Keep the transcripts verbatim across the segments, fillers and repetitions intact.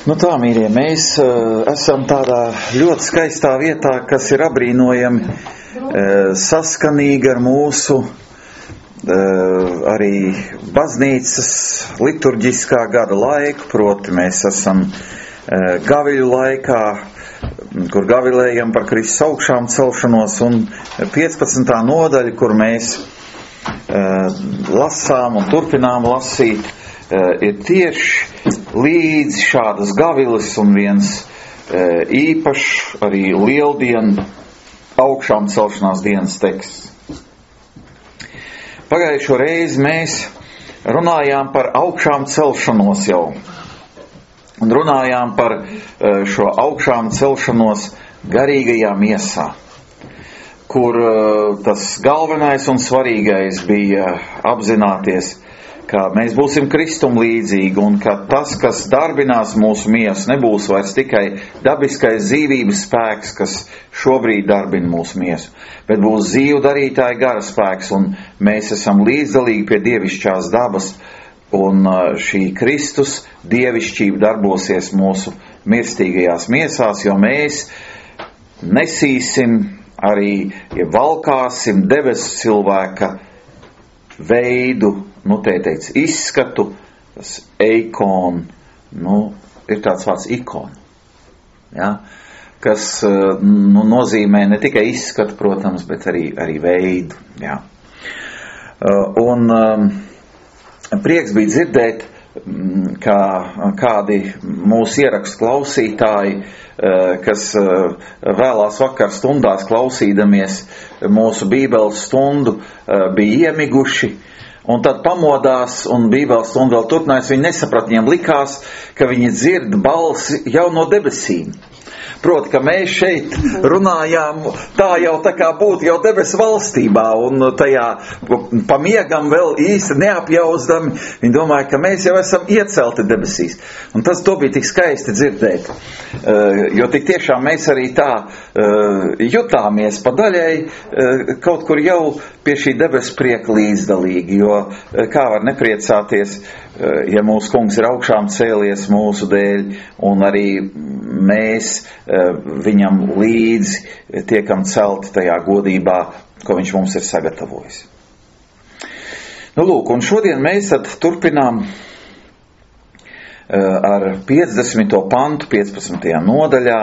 Nu tā, mīļie, mēs uh, esam tādā ļoti skaistā vietā, kas ir abrīnojami uh, saskanīgi ar mūsu uh, arī baznīcas liturģiskā gada laiku, proti mēs esam uh, gaviļu laikā, kur gavilējam par Kristus augšām celšanos, un piecpadsmitā nodaļa, kur mēs uh, lasām un turpinām lasīt, uh, ir tieši līdz šādas gaviles un viens e, īpašs arī lieldienu augšām celšanās dienas teksts. Pagājušo reizi mēs runājām par augšām celšanos jau. Un runājām par e, šo augšām celšanos garīgajā miesā, kur e, tas galvenais un svarīgais bija apzināties, ka mēs būsim Kristum līdzīgi un ka tas, kas darbinās mūsu miesu, nebūs vairs tikai dabiskais dzīvības spēks, kas šobrīd darbina mūsu miesu, bet būs dzīvu darītāja gara spēks, un mēs esam līdzdalīgi pie dievišķās dabas, un šī Kristus dievišķība darbosies mūsu mirstīgajās miesās, jo mēs nesīsim arī, ja valkāsim debesu cilvēka veidu, nu, te teica, izskatu, tas eikon, nu, ir tāds vārds ikona, ja, kas, nu, nozīmē ne tikai izskatu, protams, bet arī, arī veidu, ja. Un um, prieks bija dzirdēt, kā kādi mūsu ierakstu klausītāji, kas vēlās vakar stundās klausīdamies mūsu bībeles stundu, bija iemiguši, un tad pamodās, un bībeles stundu vēl turpinājās, viņi nesaprat, viņiem likās, ka viņi dzird balsi jau no debesīm. Proti, ka mēs šeit runājām, tā jau tā kā būtu jau debesu valstībā, un tajā pamiegam vēl īsti neapjauzdami, viņi domāja, ka mēs jau esam iecelti debesīs. Un tas to bija tik skaisti dzirdēt, jo tik tiešām mēs arī tā jutāmies pa daļai kaut kur jau pie šī debesu prieka līdzdalīgi, jo kā var nepriecāties, ja mūsu kungs ir augšām cēlies mūsu dēļ, un arī mēs viņam līdzi tiekam celti tajā godībā, ko viņš mums ir sagatavojis. Nu, lūk, un šodien mēs tad turpinām ar piecdesmito pantu, piecpadsmitajā nodaļā.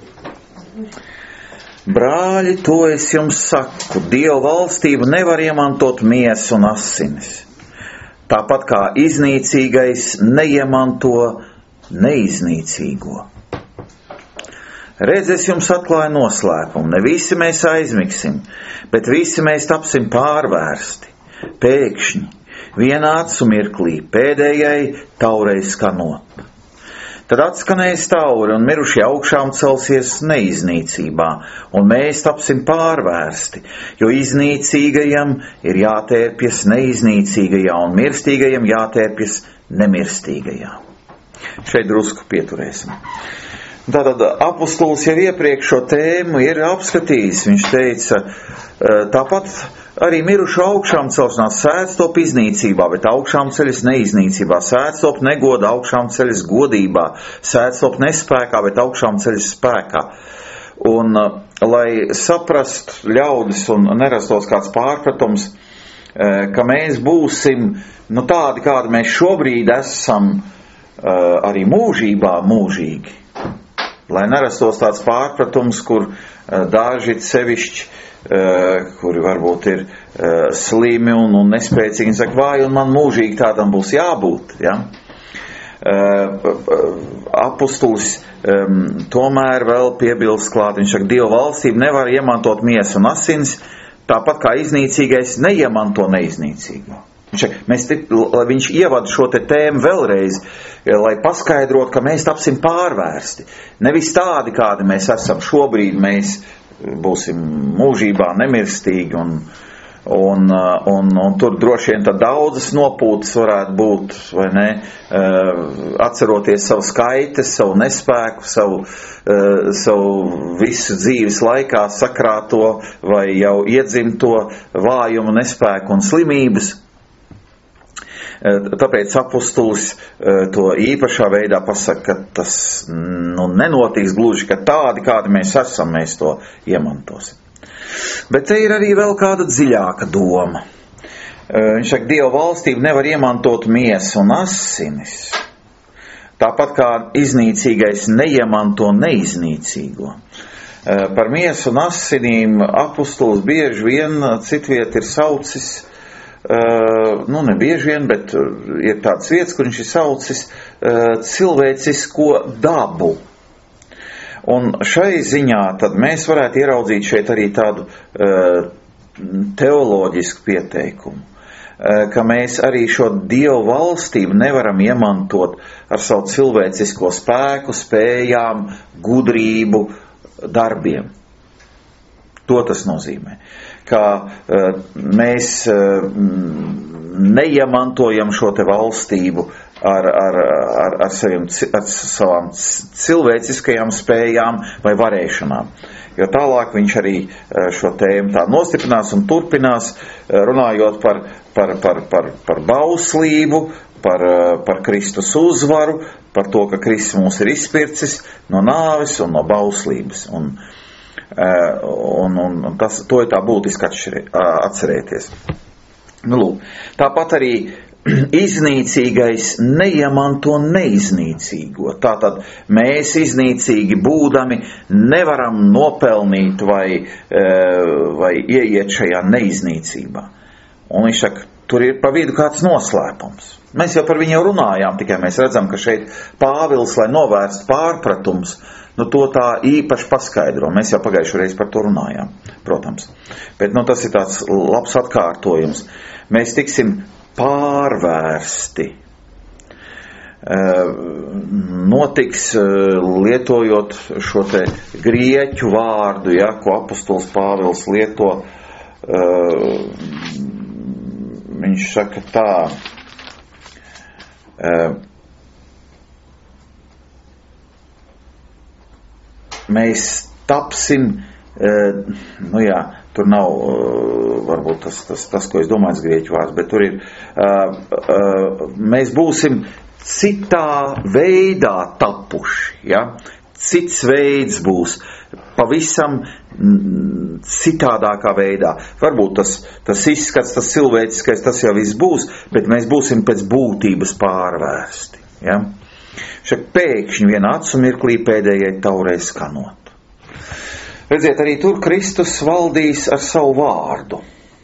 Brāļi, to es jums saku, Dieva valstību nevar iemantot miesu un asinis. Tāpat kā iznīcīgais neiemanto neiznīcīgo. Redz, es jums atklāju noslēpumu, ne visi mēs aizmigsim, bet visi mēs tapsim pārvērsti, pēkšņi, vienā acu mirklī, pēdējai taurei skanot. Tad atskanēs taure, un mirušie augšām celsies neiznīcībā, un mēs tapsim pārvērsti, jo iznīcīgajam ir jātērpjas neiznīcīgajā, un mirstīgajam jātērpjas nemirstīgajā. Šeit drusku pieturēsim. Tātad apustulis jau iepriekš šo tēmu ir apskatījis. Viņš teica, tāpat arī mirušu augšām celšanās sēdz top iznīcībā, bet augšām ceļas neiznīcībā, sēdz top negoda, augšām ceļas godībā, sēdz top nespēkā, bet augšām ceļas spēkā. Un, lai saprastu ļaudis un nerastos kāds pārpratums, ka mēs būsim, nu, tādi, kādi mēs šobrīd esam, arī mūžībā mūžīgi. Lai nerastos tāds pārpratums, kur daži sevišķi, kuri varbūt ir slimi un, un nespēcīgi, saka, vai, un man mūžīgi tādam būs jābūt, ja? Apustulis tomēr vēl piebilst klāt, viņš saka, Dieva valstību nevar iemantot miesu un asins, tāpat kā iznīcīgais neiemanto neiznīcīgo. Viņš, mēs, viņš ievada šo te tēmu vēlreiz, lai paskaidrot, ka mēs tapsim pārvērsti. Nevis tādi, kādi mēs esam šobrīd, mēs būsim mūžībā nemirstīgi, un, un, un, un tur droši vien tad daudzas nopūtas varētu būt, vai ne, atceroties savu skaites, savu nespēku, savu, savu visu dzīves laikā sakrāto vai jau iedzimto vājumu, nespēku un slimības. Tāpēc apustulis to īpašā veidā pasaka, ka tas nu, nenotiks gluži, ka tādi, kādi mēs esam, mēs to iemantosim. Bet te ir arī vēl kāda dziļāka doma. Viņš saka, Dieva valstību nevar iemantot miesu un asinis. Tāpat kā iznīcīgais neiemanto neiznīcīgo. Par miesu un asinīm apustulis bieži vien citviet ir saucis, nu ne bieži vien, bet ir tāds vietas, kur viņš ir saucis cilvēcisko dabu. Un šai ziņā tad mēs varētu ieraudzīt šeit arī tādu teoloģisku pieteikumu, ka mēs arī šo Dievu valstību nevaram iemantot ar savu cilvēcisko spēku, spējām, gudrību, darbiem. To tas nozīmē. Ka uh, mēs uh, neiemantojam šo te valstību ar, ar, ar, ar, saviem, ar savām cilvēciskajām spējām vai varēšanām. Jo tālāk viņš arī šo tēmu tā nostiprinās un turpinās, runājot par, par, par, par, par bauslību, par, par Kristus uzvaru, par to, ka Kristus mūs ir izpircis no nāves un no bauslības. Un, un, un, un tas, to ir tā būtiski atcerēties. Nu, lūk, tāpat arī iznīcīgais neiemanto neiznīcīgo. Tātad mēs iznīcīgi būdami nevaram nopelnīt vai, vai ieiet šajā neiznīcībā. Un viņš saka, tur ir pa vidu kāds noslēpums. Mēs jau par viņu jau runājām, tikai mēs redzam, ka šeit Pāvils, lai novērstu pārpratums, nu to tā īpaši paskaidro. Mēs jau pagājušajā reizi par to runājām, protams. Bet nu, tas ir tāds labs atkārtojums. Mēs tiksim pārvērsti. Notiks lietojot šo te grieķu vārdu, ja, ko apostols Pāvils lieto. Viņš saka tā. Mēs tapsim, nu jā, tur nav varbūt tas, tas, tas ko es domāju, grieķu vārds, bet tur ir, mēs būsim citā veidā tapuši, ja? Cits veids būs, pavisam citādākā veidā. Varbūt tas, tas izskats, tas cilvēciskais, tas jau viss būs, bet mēs būsim pēc būtības pārvērsti. Ja? Šak pēkšņi vienā acu mirklī pēdējai taurei skanot. Redziet, arī tur Kristus valdīs ar savu vārdu.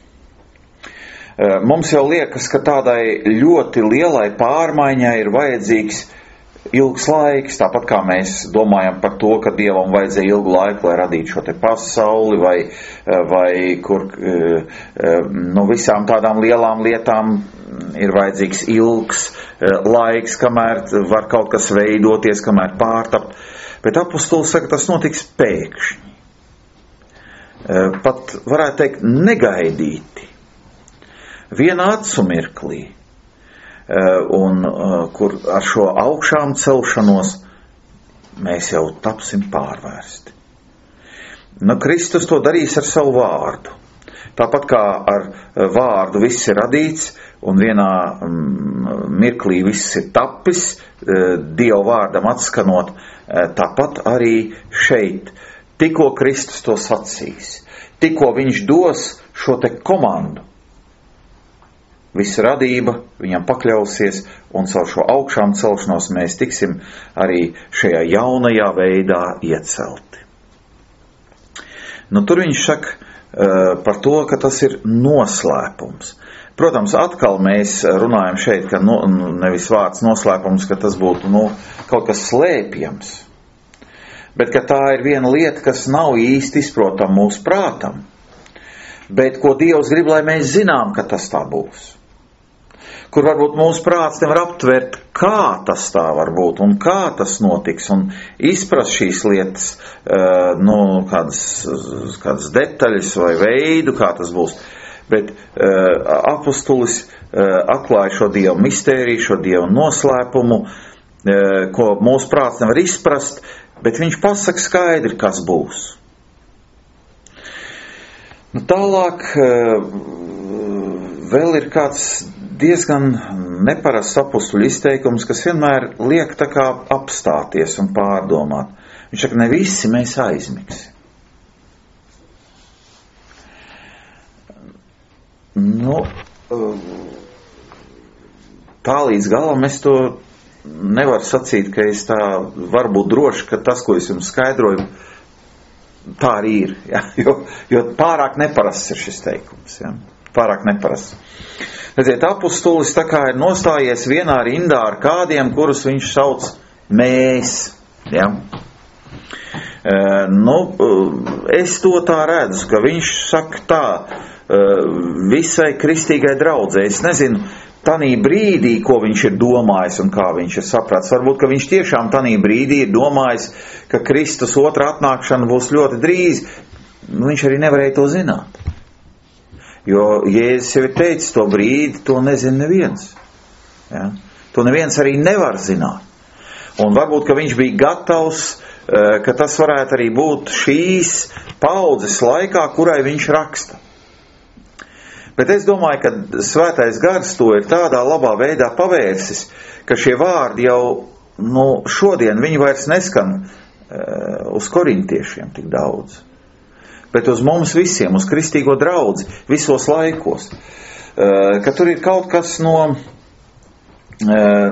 Mums jau liekas, ka tādai ļoti lielai pārmaiņai ir vajadzīgs ilgs laiks, tāpat kā mēs domājam par to, ka Dievam vajadzēja ilgu laiku, lai radītu šo te pasauli, vai, vai kur no visām tādām lielām lietām ir vajadzīgs ilgs laiks, kamēr var kaut kas veidoties, kamēr pārtapt. Bet apostols saka, tas notiks pēkšņi. Pat varētu teikt negaidīti. Vienā acu mirklī. Un kur ar šo augšām celšanos mēs jau tapsim pārvērsti. Nu, Kristus to darīs ar savu vārdu. Tāpat kā ar vārdu viss ir radīts un vienā mirklī viss ir tapis, Dieva vārdam atskanot, tāpat arī šeit, tikko Kristus to sacīs, tikko viņš dos šo te komandu, visa radība viņam pakļausies, un caur šo augšām celšanos mēs tiksim arī šajā jaunajā veidā iecelti. Nu, tur viņš saka uh, par to, ka tas ir noslēpums. Protams, atkal mēs runājam šeit, ka no, nevis vārds noslēpums, ka tas būtu nu, kaut kas slēpjams, bet ka tā ir viena lieta, kas nav īsti izprotam mūsu prātam, bet ko Dievs grib, lai mēs zinām, ka tas tā būs. Kur varbūt mūsu prāts nevar aptvert, kā tas tā var būt un kā tas notiks, un izprast šīs lietas, nu, kādas, kādas detaļas vai veidu, kā tas būs. Bet apostolis atklāja šo Dievu mistēriju, šo Dievu noslēpumu, ko mūsu prāts nevar izprast, bet viņš pasaka skaidri, kas būs. Nu, tālāk vēl ir kāds diezgan neparasts apustuļu izteikums, kas vienmēr liek tā kā apstāties un pārdomāt. Viņš saka, ne visi mēs aizmigsim. Nu, tā līdz galam es to nevaru sacīt, ka es tā varu būt droši, ka tas, ko es jums skaidroju, tā arī ir. Ja? Jo, jo pārāk neparasts ir šis teikums. Ja? Pārāk neparasts. Redziet, apustulis tā kā ir nostājies vienā rindā ar kādiem, kurus viņš sauc mēs. Ja? E, nu, es to tā redzu, ka viņš saka tā, visai kristīgai draudzē. Es nezinu, tanī brīdī, ko viņš ir domājis un kā viņš ir sapratis. Varbūt, ka viņš tiešām tanī brīdī ir domājis, ka Kristus otra atnākšana būs ļoti drīz. Viņš arī nevarēja to zināt. Jo Jēzus jau ir teicis, to brīdi to nezina neviens. Ja? To neviens arī nevar zināt. Un varbūt, ka viņš bija gatavs, ka tas varētu arī būt šīs paudzes laikā, kurai viņš raksta. Bet es domāju, ka Svētais Gars to ir tādā labā veidā pavērsis, ka šie vārdi jau, nu, šodien viņi vairs neskan uh, uz korintiešiem tik daudz, bet uz mums visiem, uz kristīgo draudzi, visos laikos. Uh, ka tur ir kaut kas no, uh,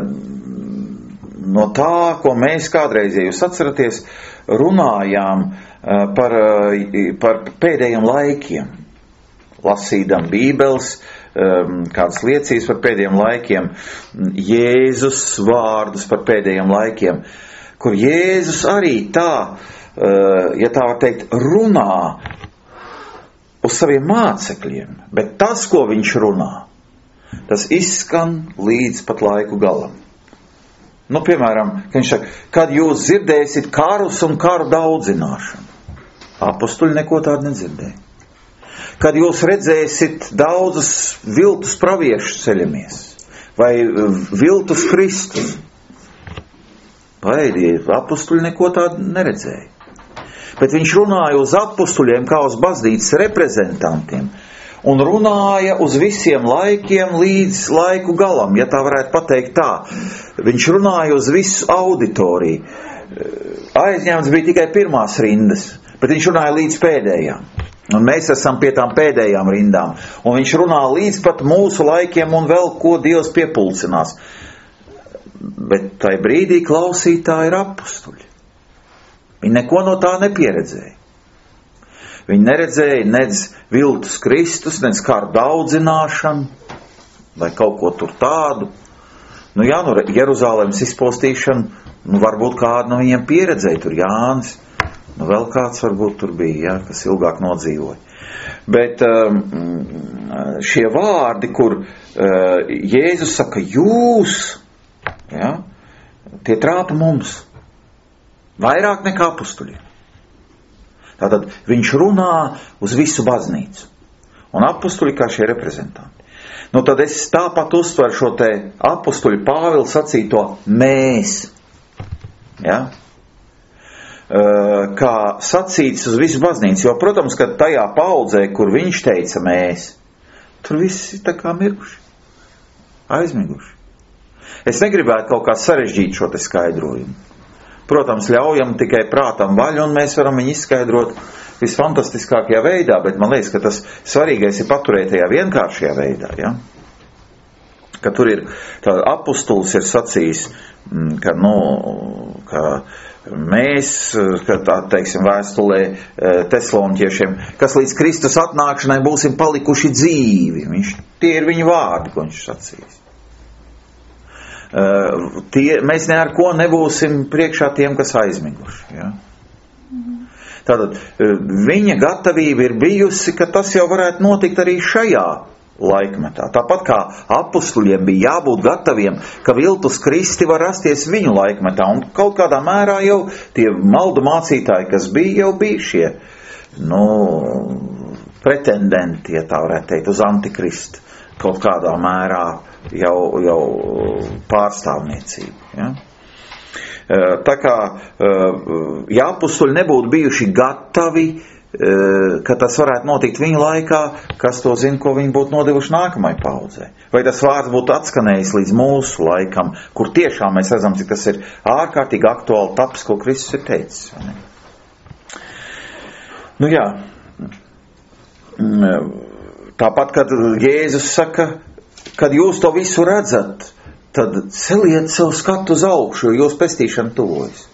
no tā, ko mēs kādreiz, ja jūs atceraties, runājām uh, par, uh, par pēdējiem laikiem. Lasīdam Bībeles, kādas liecības par pēdējiem laikiem, Jēzus vārdus par pēdējiem laikiem, kur Jēzus arī tā, ja tā var teikt, runā uz saviem mācekļiem, bet tas, ko viņš runā, tas izskan līdz pat laiku galam. Nu, piemēram, viņš saka, kad jūs dzirdēsiet karus un karu daudzināšanu. Apustuļi neko tādu nedzirdēja. Kad jūs redzēsiet daudzus viltus praviešus ceļamies, vai viltus Kristus, paēdī, apustuļi neko tādu neredzēja. Bet viņš runāja uz apustuļiem kā uz baznīcas reprezentantiem, un runāja uz visiem laikiem līdz laiku galam, ja tā varētu pateikt tā. Viņš runāja uz visu auditoriju. Aizņemts bija tikai pirmās rindas, bet viņš runāja līdz pēdējām. Un mēs esam pie tām pēdējām rindām. Un viņš runā līdz pat mūsu laikiem un vēl ko Dievs piepulcinās. Bet tai brīdī klausītāji ir apustuļi. Viņi neko no tā nepieredzēja. Viņi neredzēja nedz viltus Kristus, nedz karu daudzināšanu, vai kaut ko tur tādu. Nu jā, nu Jeruzalemes izpostīšanu, nu varbūt kādu no viņiem pieredzēja, tur Jānis. Nu, vēl kāds varbūt tur bija, ja, kas ilgāk nodzīvoja. Bet um, šie vārdi, kur uh, Jēzus saka, jūs, ja, tie trāpa mums. Vairāk nekā apustuļiem. Tātad viņš runā uz visu baznīcu. Un apustuļi kā šie reprezentanti. Nu, tad es tāpat uztveru šo te apustuļu Pāvilu sacīto mēs. Ja? Kā sacīts uz visu baznīcu, jo, protams, ka tajā paudzē, kur viņš teica mēs, tur visi tā kā mirguši, aizmiguši. Es negribētu kaut kā sarežģīt šo te skaidrojumu. Protams, ļaujam tikai prātam vaļu, un mēs varam viņu izskaidrot visfantastiskākajā veidā, bet man liekas, ka tas svarīgais ir paturēt tajā vienkāršajā veidā, ja? Ka tur ir, tā apustulis ir sacījis, ka, nu, ka mēs, kad tā teiksim vēstulē Tesaloniķiešiem, kas līdz Kristus atnākšanai būsim palikuši dzīvi. Viņš, tie ir viņa vārdi, ko viņš sacīs. Tie, mēs ne ar ko nebūsim priekšā tiem, kas aizmiguši. Ja? Tātad viņa gatavība ir bijusi, ka tas jau varētu notikt arī šajā laikmetā. Tāpat kā apustuļiem bija jābūt gataviem, ka viltus Kristi var rasties viņu laikmetā. Un kaut kādā mērā jau tie maldu mācītāji, kas bija, jau bija šie, nu, pretendenti, ja tā varētu teikt, uz antikristu. Kaut kādā mērā jau, jau pārstāvniecību. Ja? Tā kā, ja apustuļi nebūtu bijuši gatavi ka tas varētu notikt viņa laikā, kas to zina, ko viņi būtu nodevuši nākamai paudzei. Vai tas vārds būtu atskanējis līdz mūsu laikam, kur tiešām mēs redzam, cik tas ir ārkārtīgi aktuāli taps, ko Kristus ir teicis. Nu jā, tāpat, kad Jēzus saka, kad jūs to visu redzat, tad celiet savu skatu uz augšu, jo jūs pestīšana tuvojas.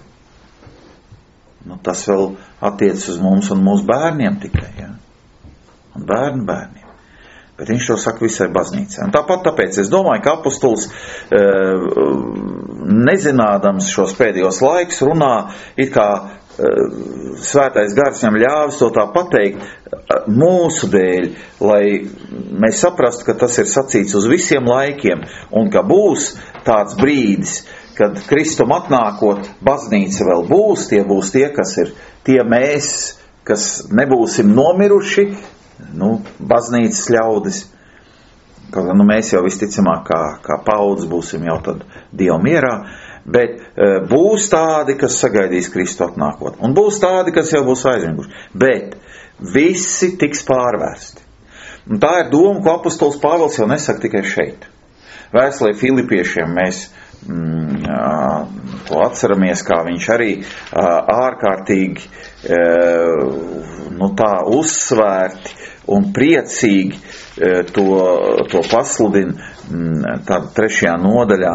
Nu, tas vēl attiec uz mums un mūsu bērniem tikai, ja? Un bērnu bērniem. Bet viņš to saka visai baznīcai. Un tāpat tāpēc es domāju, ka apostols, e, nezinādams šos pēdējos laikus, runā it kā e, svētais gars viņam ļāvis to tā pateikt mūsu dēļ, lai mēs saprastu, ka tas ir sacīts uz visiem laikiem un ka būs tāds brīdis, kad Kristum atnākot, baznīca vēl būs, tie būs tie, kas ir tie mēs, kas nebūsim nomiruši, nu, baznīcas ļaudis. Kaut nu, mēs jau visticamāk kā, kā paudzes būsim jau tad Dievu mierā, bet e, būs tādi, kas sagaidīs Kristu atnākot. Un būs tādi, kas jau būs aizmiguši. Bet visi tiks pārvērsti. Un tā ir doma, ko apostols Pāvils jau nesaka tikai šeit. Vēstulē Filipiešiem mēs mm, to atceramies, kā viņš arī ārkārtīgi nu, tā uzsvērti un priecīgi to, to pasludina tādā trešajā nodaļā.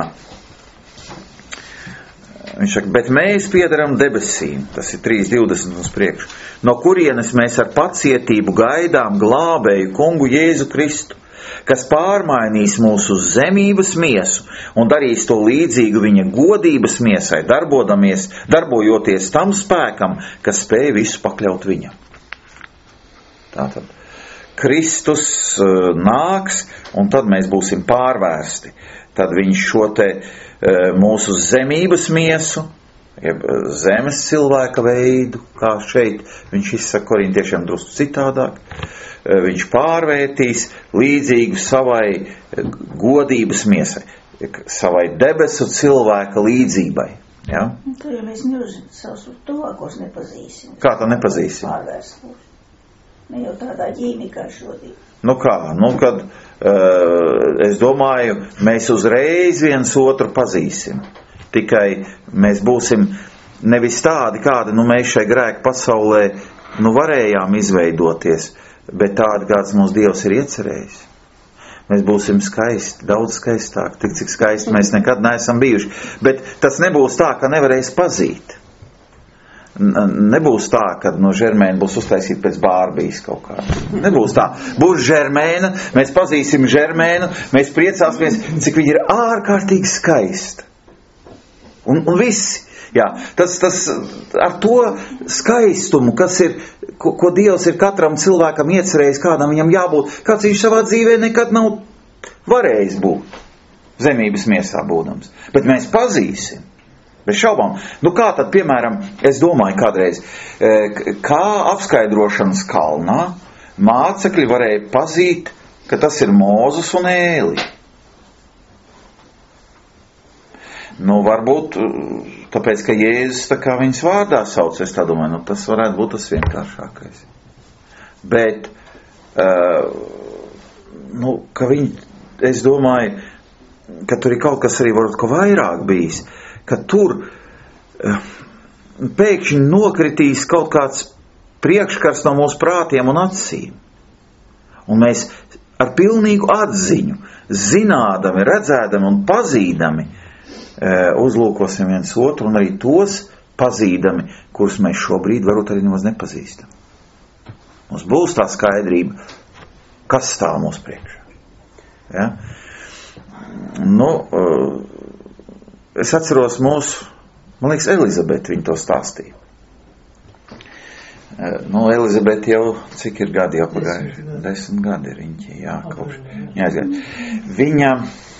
Viņš saka, bet mēs piedaram debesīm, tas ir trīs divdesmit uz priekšu, no kurienes mēs ar pacietību gaidām glābēju kungu Jēzu Kristu, kas pārmainīs mūsu zemības miesu un darīs to līdzīgu viņa godības miesai, darbodamies, darbojoties tam spēkam, kas spēj visu pakļaut viņam. Tātad Kristus uh, nāks, un tad mēs būsim pārvērsti. Tad viņš šo te uh, mūsu zemības miesu, jeb zemes cilvēka veidu, kā šeit viņš izsaka korintiešiem drusku citādāk, viņš pārvērtīs līdzīgu savai godības miesai, savai debesu cilvēka līdzībai. Ja? Tur jau mēs neužin savus tuvākos nepazīsim. Kā tā nepazīsim? Pārvērst mūs. Ne jau tādā ģīmikā šodien. Nu kā, nu kad, uh, es domāju, mēs uzreiz viens otru pazīsim. Tikai mēs būsim nevis tādi, kādi, nu mēs šai grēku pasaulē, nu varējām izveidoties, bet tādi, kāds mūsu Dievs ir iecerējis. Mēs būsim skaisti, daudz skaistāki, tik cik skaisti mēs nekad neesam bijuši. Bet tas nebūs tā, ka nevarēs pazīt. Nebūs tā, ka no Žermēna būs uztaisīta pēc Bārbijas kaut kā. Nebūs tā. Būs Žermēna, mēs pazīsim Žermēnu, mēs priecāsimies, cik viņa ir ārkārtīgi skaista. Un, un visi. Jā, tas, tas ar to skaistumu, kas ir, ko, ko Dievs ir katram cilvēkam iecerējis, kādam viņam jābūt, kāds viņš savā dzīvē nekad nav varējis būt, zemības miesā būdams. Bet mēs pazīsim, bez šaubām. Nu kā tad, piemēram, es domāju kādreiz, kā apskaidrošanas kalnā mācekļi varēja pazīt, ka tas ir Mūzes un Ēlija. Nu, varbūt, tāpēc, ka Jēzus tā kā viņas vārdā sauc, es tā domāju, nu, tas varētu būt tas vienkāršākais. Bet, uh, nu, ka viņi, es domāju, ka tur ir kaut kas arī varbūt, ko vairāk bijis, ka tur uh, pēkšņi nokritīs kaut kāds priekškars no mūsu prātiem un acīm. Un mēs ar pilnīgu atziņu, zinādami, redzēdami un pazīdami, uzlūkosim viens otru un arī tos pazīdami, kurus mēs šobrīd varbūt arī nemaz nepazīstam. Mums būs tā skaidrība, kas stāv mūsu priekšā. Ja? Nu, es atceros mūsu, man liekas, Elizabeti viņa to stāstīja. Nu, Elizabeti jau, cik ir gadi jau pagājuši? Desmit gadi ir viņa, jā, kaut kā. Viņa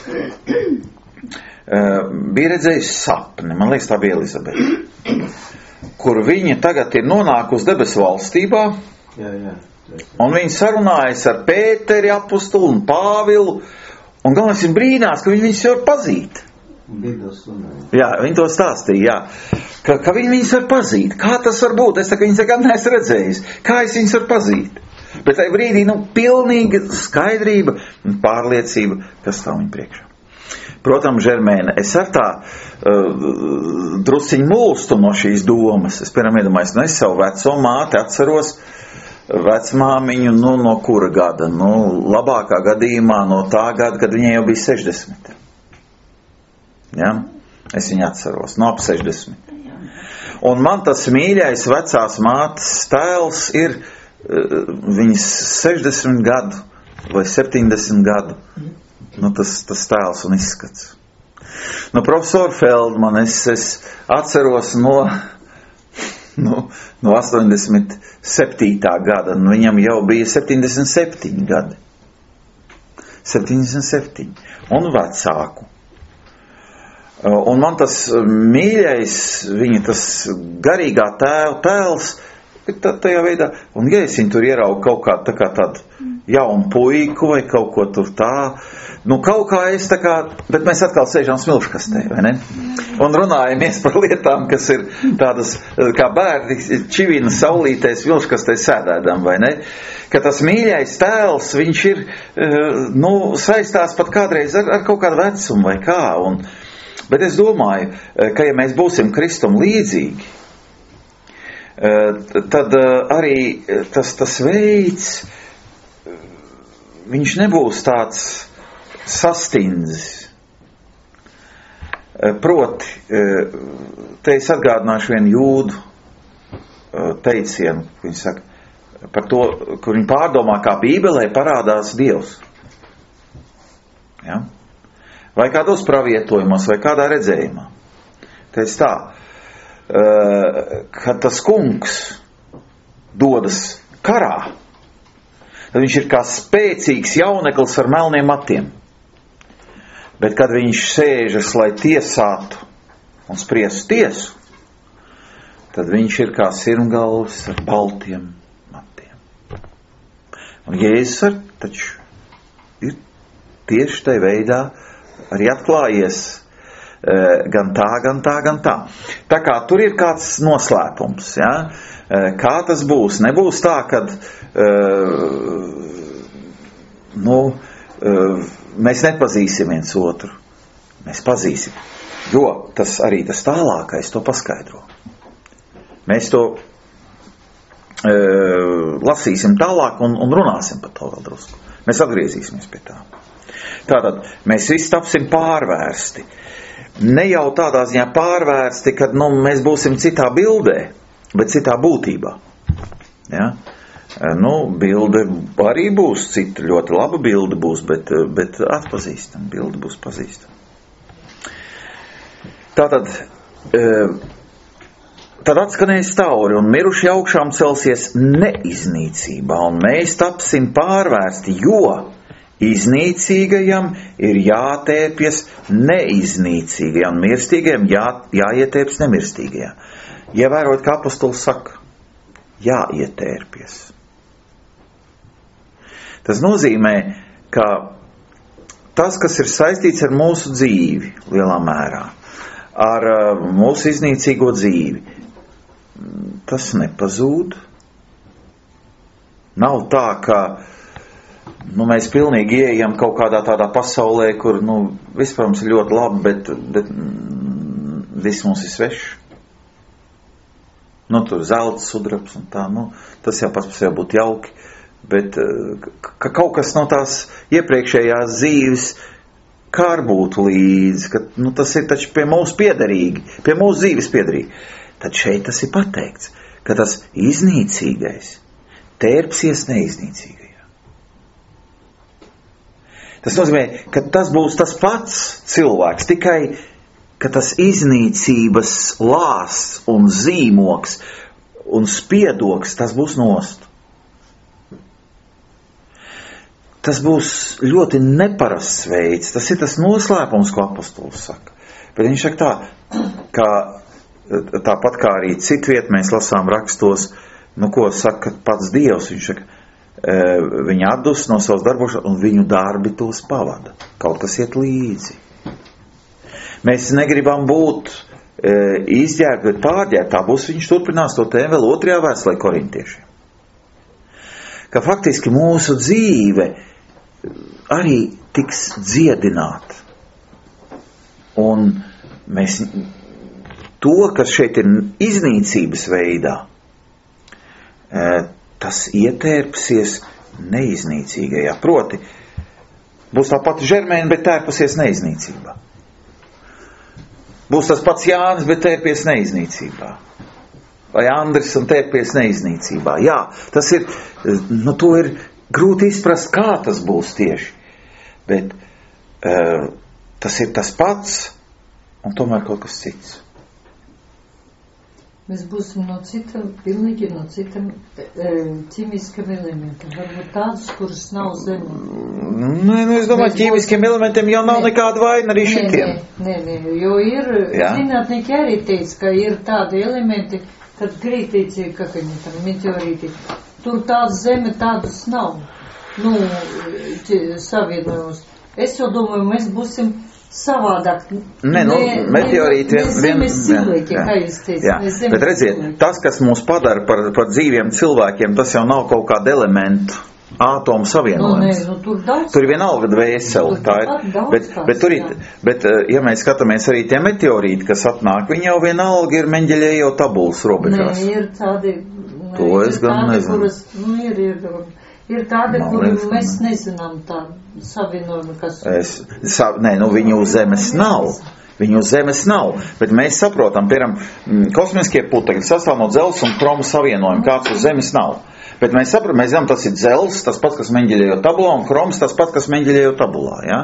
Uh, bija redzējusi sapni, man liekas tā bija Elizabete, kur viņa tagad ir nonākusi debesu valstībā, jā, jā. Un viņa sarunājas ar Pēteri apostulu un Pāvilu, un galvenais ir brīnās, ka viņi viņus jau var pazīt. Jā, viņi to stāstīja, jā. Ka, ka viņi viņus var pazīt. Kā tas var būt? Es tā, ka viņus nekad neesmu redzējis. Kā es viņus varu pazīt? Bet tajā brīdī, nu, pilnīga skaidrība un pārliecība, kas stāv viņu priekšā. Protams, Žermēna, es ar tā uh, drusciņu mūlstu no šīs domas. Es, piemēram, iedomājos, nu, es savu veco māti atceros, vecmāmiņu, nu, no kura gada? Nu, labākā gadījumā no tā gada, kad viņai jau bija sešdesmit. Ja? Es viņu atceros, no ap sešdesmit. Un man tas mīļais vecās mātes tēls ir uh, viņas sešdesmit gadu vai septiņdesmit gadu. Nu, tas, tas tēls un izskats. Nu, profesor Feldman, es, es atceros no, no, no astoņdesmit septītā gada, un viņam jau bija septiņdesmit septiņi gadi. septiņdesmit septiņi. Un vecāku. Un man tas mīļais, viņa tas garīgā tēva tēls, ir tā, tajā veidā, un ja es viņu tur ieraugu kaut kā, tā kā tādu jaunu puiku vai kaut ko tur tā, nu kaut kā es tā kā, bet mēs atkal sēžam smilškastē, vai ne? Un runājamies par lietām, kas ir tādas, kā bērni čivina saulītēs smilškastē sēdēdam, vai ne? Ka tas mīļais tēls, viņš ir, nu, saistās pat kādreiz ar, ar kaut kādu vecumu vai kā, un bet es domāju, ka ja mēs būsim Kristum līdzīgi, tad arī tas, tas veids, viņš nebūs tāds sastindzis. Proti, te es atgādināšu vienu jūdu teicienu, viņi saka, par to, kur viņi pārdomā, kā Bībelē parādās Dievs. Ja? Vai kādos pravietojumos, vai kādā redzējumā. Teic tā, kad tas kungs dodas karā, tad viņš ir kā spēcīgs jauneklis ar melniem matiem. Bet kad viņš sēžas, lai tiesātu un spriestu tiesu, tad viņš ir kā sirmgalvis ar baltiem matiem. Un Jēzus ar taču ir tieši tai veidā arī atklājies e, gan tā, gan tā, gan tā. Tā kā tur ir kāds noslēpums, ja? E, kā tas būs? Nebūs tā, kad e, nu, e, mēs nepazīsim viens otru. Mēs pazīsim. Jo tas arī tas tālākais to paskaidro. Mēs to e, lasīsim tālāk un, un runāsim par to vēl drusku. Mēs atgriezīsimies pie tā. Tātad mēs visi tapsim pārvērsti. Ne jau tādā ziņā pārvērsti, kad nu, mēs būsim citā bildē, bet citā būtībā. Ja? Nu, bilde arī būs cita, ļoti laba bilde būs, bet, bet atpazīstam, bilde būs pazīstama. Tātad, tad atskanēs tauri un miruši augšām celsies neiznīcībā, un mēs tapsim pārvērsti, jo iznīcīgajam ir jātērpjas neiznīcīgajam, un mirstīgajam jā, jāietērpjas nemirstīgajam. Ievērot, kā apostols saka, jāietērpjas. Tas nozīmē, ka tas, kas ir saistīts ar mūsu dzīvi, lielā mērā, ar mūsu iznīcīgo dzīvi, tas nepazūd. Nav tā, ka nu, mēs pilnīgi ieejam kaut kādā tādā pasaulē, kur, nu, vispār mums ir ļoti labi, bet, bet viss mums ir svešs. Nu, tur zelts, sudrabs un tā, nu, tas jau pats par sevi būtu jauki, bet ka kaut kas no tās iepriekšējās dzīves kār būtu līdzi, ka, nu, tas ir taču pie mūsu piederīgi, pie mūsu dzīves piederīgi. Tad šeit tas ir pateikts, ka tas iznīcīgais tērpsies neiznīcīgajā. Tas nozīmē, ka tas būs tas pats cilvēks, tikai, ka tas iznīcības lāsts un zīmoks un spiedoks, tas būs nost. Tas būs ļoti neparasts veids, tas ir tas noslēpums, ko apostols saka. Bet viņš saka tā, ka tāpat kā arī citviet mēs lasām rakstos, nu ko saka pats Dievs, viņš saka, viņi atdus no savas darbošanas un viņu darbi tos pavada. Kaut kas iet līdzi. Mēs negribam būt e, izģērbti, bet pārģērbti. Tā būs, viņš turpinās to tēmu vēl otrajā vēstulē korintiešiem. Ka faktiski mūsu dzīve arī tiks dziedināta. Un mēs to, kas šeit ir iznīcības veidā, e, tas ietērpsies neiznīcīgajā. Proti, būs tā pati žermēna, bet tērpasies neiznīcībā. Būs tas pats Jānis, bet tērpies neiznīcībā. Vai Andris un tērpies neiznīcībā. Jā, tas ir, nu to ir grūti izprast, kā tas būs tieši. Bet uh, tas ir tas pats un tomēr kaut kas cits. Mēs būsim no cita, pilnīgi no cita e, ķīmiskiem elementiem. Varbūt tādus, kurus nav zemē. Nē, nu es domāju, ķīmiskiem elementiem jau nav nē, nekāda vaina arī šitiem. Nē, nē, nē, jo ir, zinātnieki arī teica, ka ir tādi elementi, kad krītīci, kā viņi tam meteorīti, tur tādas zeme tādus nav. Nu, savienojums. Es jau domāju, mēs būsim savādāk. Nē, nu, meteorīti vien... Ne zemes cilvēki, kā jūs teicat. Bet redziet, cilvēki. Tas, kas mūs padara par, par dzīviem cilvēkiem, tas jau nav kaut kāda elementu ātomu savienojums. Nu, nē, nu, tur, daudz, tur ir vienalga dvēseli. Tā ir, bet, bet, tur ir, bet, ja mēs skatāmies arī tie meteorīti, kas atnāk, viņi jau vienalga ir Meņģeļejo tabulas robežās. Nē, ir tādi, nē, to es gan tādi, nezinu. Kuras, nu, ir, ir, ir tādi, no, kuri mēs, mēs nezinām tādu savienojumu, kas... Es, sa, nē, nu viņi uz zemes nav. Viņi uz zemes nav. Bet mēs saprotam, piemēram, kosmiskie putekļi sastāv no dzelzs un kromu savienojumu, kāds uz zemes nav. Bet mēs saprotam, mēs zinām, tas ir dzelzs, tas pats, kas Meņģeļejo tabulā, un kroms, tas pats, kas Meņģeļejo tabulā, ja?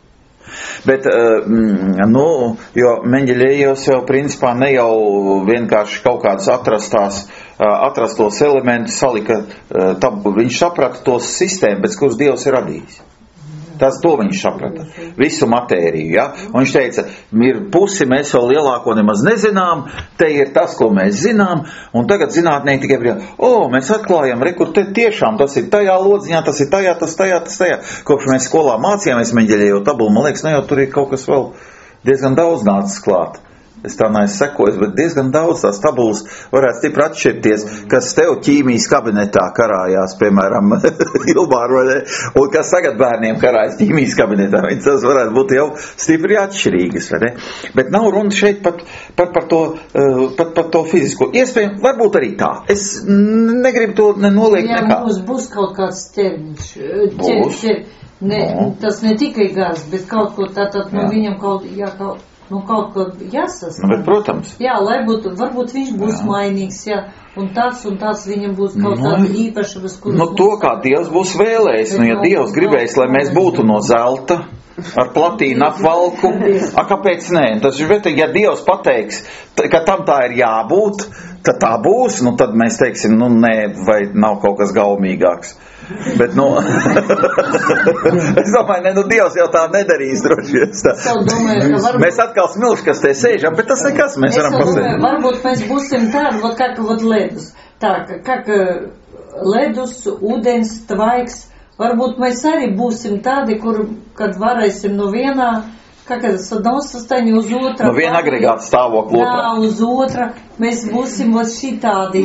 Bet, nu, jo Meņģeļejos jau principā ne jau vienkārši kaut kādas atrastās, atrastos elementus salika tabulu. Viņš saprata tos sistēmu, pēc kuras Dievs ir radījis. Tas to viņš saprata. Visu matēriju, ja? Un viņš teica, ir pusi, mēs vēl lielāko nemaz nezinām, te ir tas, ko mēs zinām, un tagad zinātnieki tikai brīdī, o, mēs atklājam, rekur, te tiešām tas ir tajā lodziņā, tas ir tajā, tas tajā, tas tajā. Kopš mēs skolā mācījāmies Meņģeļejo tabulu, man liekas, nu jau tur ir kaut kas vēl diezgan daudz nācis klāt. Es tā neesmu sekojis, bet diezgan daudz tās tabulas varētu stipri atšķirties, kas tev ķīmijas kabinetā karājās, piemēram, Ilbāru, un kas tagad bērniem karājas ķīmijas kabinetā. Tas varētu būt jau stipri atšķirīgas, vai ne? Bet nav runa šeit pat par, par, to, pat par to fizisko. Iespējams, varbūt arī tā. Es negribu to noliekt Jā, nekā. Jā, mums būs kaut kāds termiņš. Būs. Ķer, ne, no. Tas ne tikai gars, bet kaut ko tātad, nu, viņam kaut, jā, kaut, nu, kaut ko jāsastāv. Nu, bet, protams. Jā, lai būtu, varbūt viņš būs jā. mainīgs, jā, un tāds un tāds viņam būs kaut nu, kāda īpašības, kuras... Nu, to, kā Dievs būs vēlējis, nu, ja Dievs gribējis, lai mēs būtu no zelta, ar platīnu apvalku, a, kāpēc nē? Tas, bet, ja Dievs pateiks, ka tam tā ir jābūt, tad tā būs, nu, tad mēs teiksim, nu, nē, vai nav kaut kas gaumīgāks. Bet, nu, es domāju, ne, nu, Dievs jau tā nedarīs droši vien. Domāju, varbūt... Mēs atkal smilškas te sēžam, bet tas nekas, mēs varam pasēdēt. Varbūt mēs būsim tādi, вот как вот ledus. Tā, как ledus, ūdens, tvaiks. Varbūt mēs arī būsim tādi, kur, kad varēsim no vienā, kā kad с одного состояния uz otra. No viena agregāta stāvokļa otrā. Jā, uz otra. Mēs būsim вот šitādi.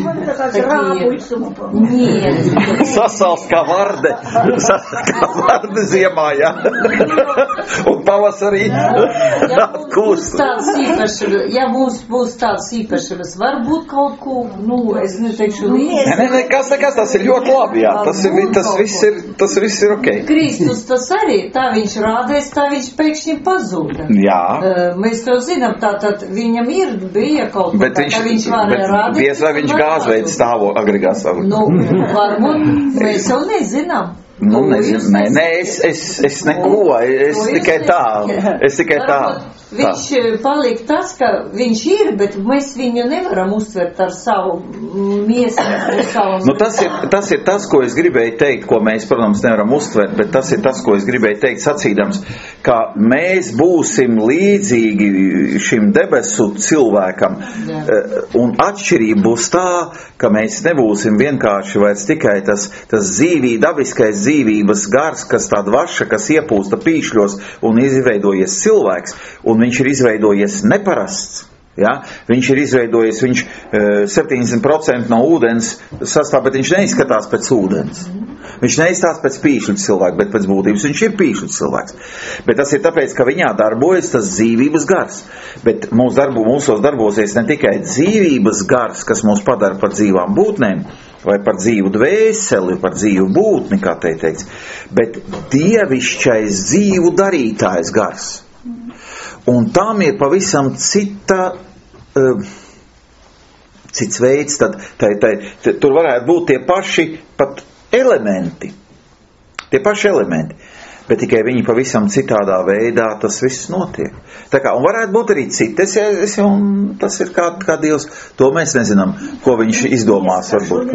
Sasals kā varde. Kā varde ziemā, jā. Un pavasarī kūst. Ja mums būs tāds īpašības, varbūt kaut ko, nu, es neteikšu līdzi. Nē, nē, kas nekas, tas ir ļoti labi, jā. Tas, ir, tas, viss, ir, tas viss ir ok. Kristus tas arī, tā viņš rādēs, tā viņš pēkšņi pazuda. Jā. Mēs to zinām, tātad viņam ir, bija kaut ko tā. Viņš bet diez vai viņš gāzveids stāvo agregās stāvo. Nu, varbūt mēs jau nezinām. Nu, nezinu, nē, nē, es, es, es neko, es tikai tā, es tikai tā. Viņš paliek tas, ka viņš ir, bet mēs viņu nevaram uztvert ar savu miesu. Savu nu, tas, ir, tas ir tas, ko es gribēju teikt, ko mēs, protams, nevaram uztvert, bet tas ir tas, ko es gribēju teikt sacīdams, ka mēs būsim līdzīgi šim debesu cilvēkam. Jā. Un atšķirība būs tā, ka mēs nebūsim vienkārši vairs tikai tas, tas dzīvī, dabiskais dzīvības, dzīvības gars, kas tā dvaša, kas iepūsta pīšļos un izveidojies cilvēks, un viņš ir izveidojies neparasts. Ja? Viņš ir izveidojies, viņš septiņdesmit procenti no ūdens sastāv, bet viņš neizskatās pēc ūdens. Viņš neizskatās pēc pīšļu cilvēka, bet pēc būtības viņš ir pīšļu cilvēks. Bet tas ir tāpēc, ka viņā darbojas tas dzīvības gars. Bet mūsu darbu, mūsos darbosies ne tikai dzīvības gars, kas mūs padara par dzīvām būtnēm, vai par dzīvu dvēseli, par dzīvu būtni, kā te teikts, bet dievišķais dzīvu darītājs gars. Un tam ir pavisam cita, uh, cits veids, tad tai, tai, tai, tur varētu būt tie paši pat elementi, tie paši elementi, bet tikai viņi pavisam citādā veidā tas viss notiek. Tā kā, un varētu būt arī citas, es, un tas ir kā, kā Dievs, to mēs nezinām, ko viņš izdomās varbūt.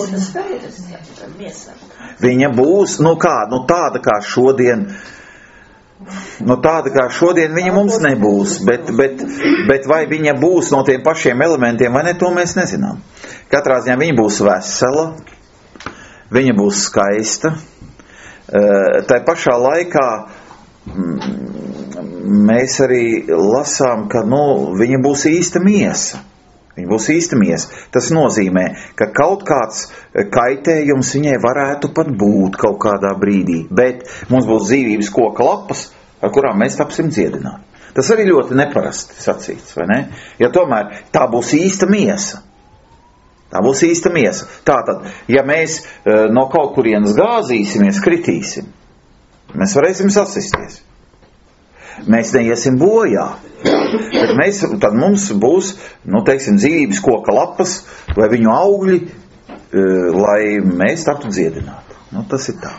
Viņa būs, nu kā, nu tāda kā šodien, nu tāda kā šodien viņa mums nebūs, bet, bet, bet vai viņa būs no tiem pašiem elementiem vai ne, to mēs nezinām. Katrā ziņā viņa būs vesela, viņa būs skaista, tā pašā laikā mēs arī lasām, ka nu, viņa būs īsta miesa. Viņa būs īsta miesa. Tas nozīmē, ka kaut kāds kaitējums viņai varētu pat būt kaut kādā brīdī, bet mums būs dzīvības koka lapas, ar kurām mēs tapsim dziedināti. Tas arī ļoti neparasti sacīts, vai ne? Ja tomēr tā būs īsta miesa. Tā būs īsta miesa. Tātad, ja mēs no kaut kurienes gāzīsimies, kritīsim, mēs varēsim sasisties. Mēs neiesim bojā. Bet mēs, tad mums būs, nu, teiksim, dzīvības koka lapas vai viņu augļi, lai mēs taptu dziedināti. Nu, tas ir tā.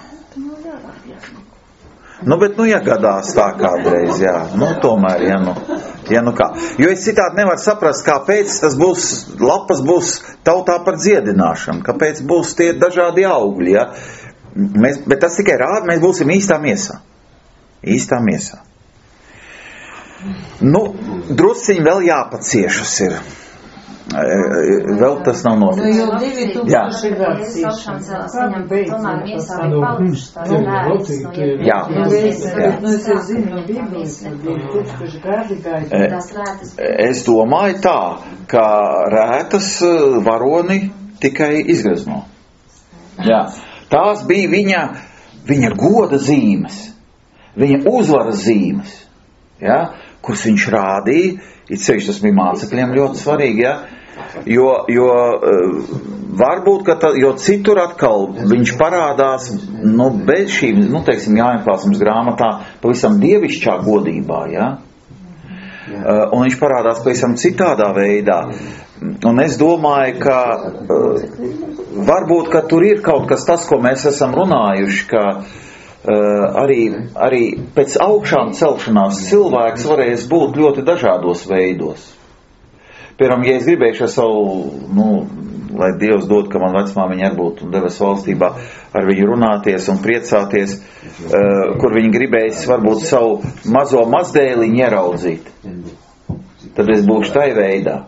Nu, bet, nu, ja gadās tā kādreiz, jā, nu, tomēr, ja nu, ja nu kā. Jo es citādi nevaru saprast, kāpēc tas būs, lapas būs tautā par dziedināšanu, kāpēc būs tie dažādi augļi, ja. Mēs, bet tas tikai rāda, mēs būsim īstā miesā. Īstā miesā. Nu, drusciņi vēl jāpaciešas ir. Vēl tas nav noticis. Jā. Jā. Es domāju tā, ka rētas varoni tikai izgazno. Jā. Tās bija viņa, viņa goda zīmes, viņa uzvaras zīmes, ja, kuras viņš rādīja. It sevišķi tas bija mācekļiem ļoti svarīgi, ja? Jo, jo varbūt, ka tā, jo citur atkal viņš parādās, nu, bez šīm, nu, teiksim, Jāņklāsums grāmatā pavisam dievišķā godībā, ja? Un viņš parādās pavisam citādā veidā. Un es domāju, ka varbūt, ka tur ir kaut kas tas, ko mēs esam runājuši, ka Uh, arī, arī pēc augšām celšanās cilvēks varēs būt ļoti dažādos veidos. Piemēram, ja es gribēšu ar savu, nu, lai Dievs dod, ka man vecmāmiņa arī būtu debesu valstībā, ar viņu runāties un priecāties, uh, kur viņi gribēs varbūt savu mazo mazdēliņu ieraudzīt, tad es būšu tai veidā.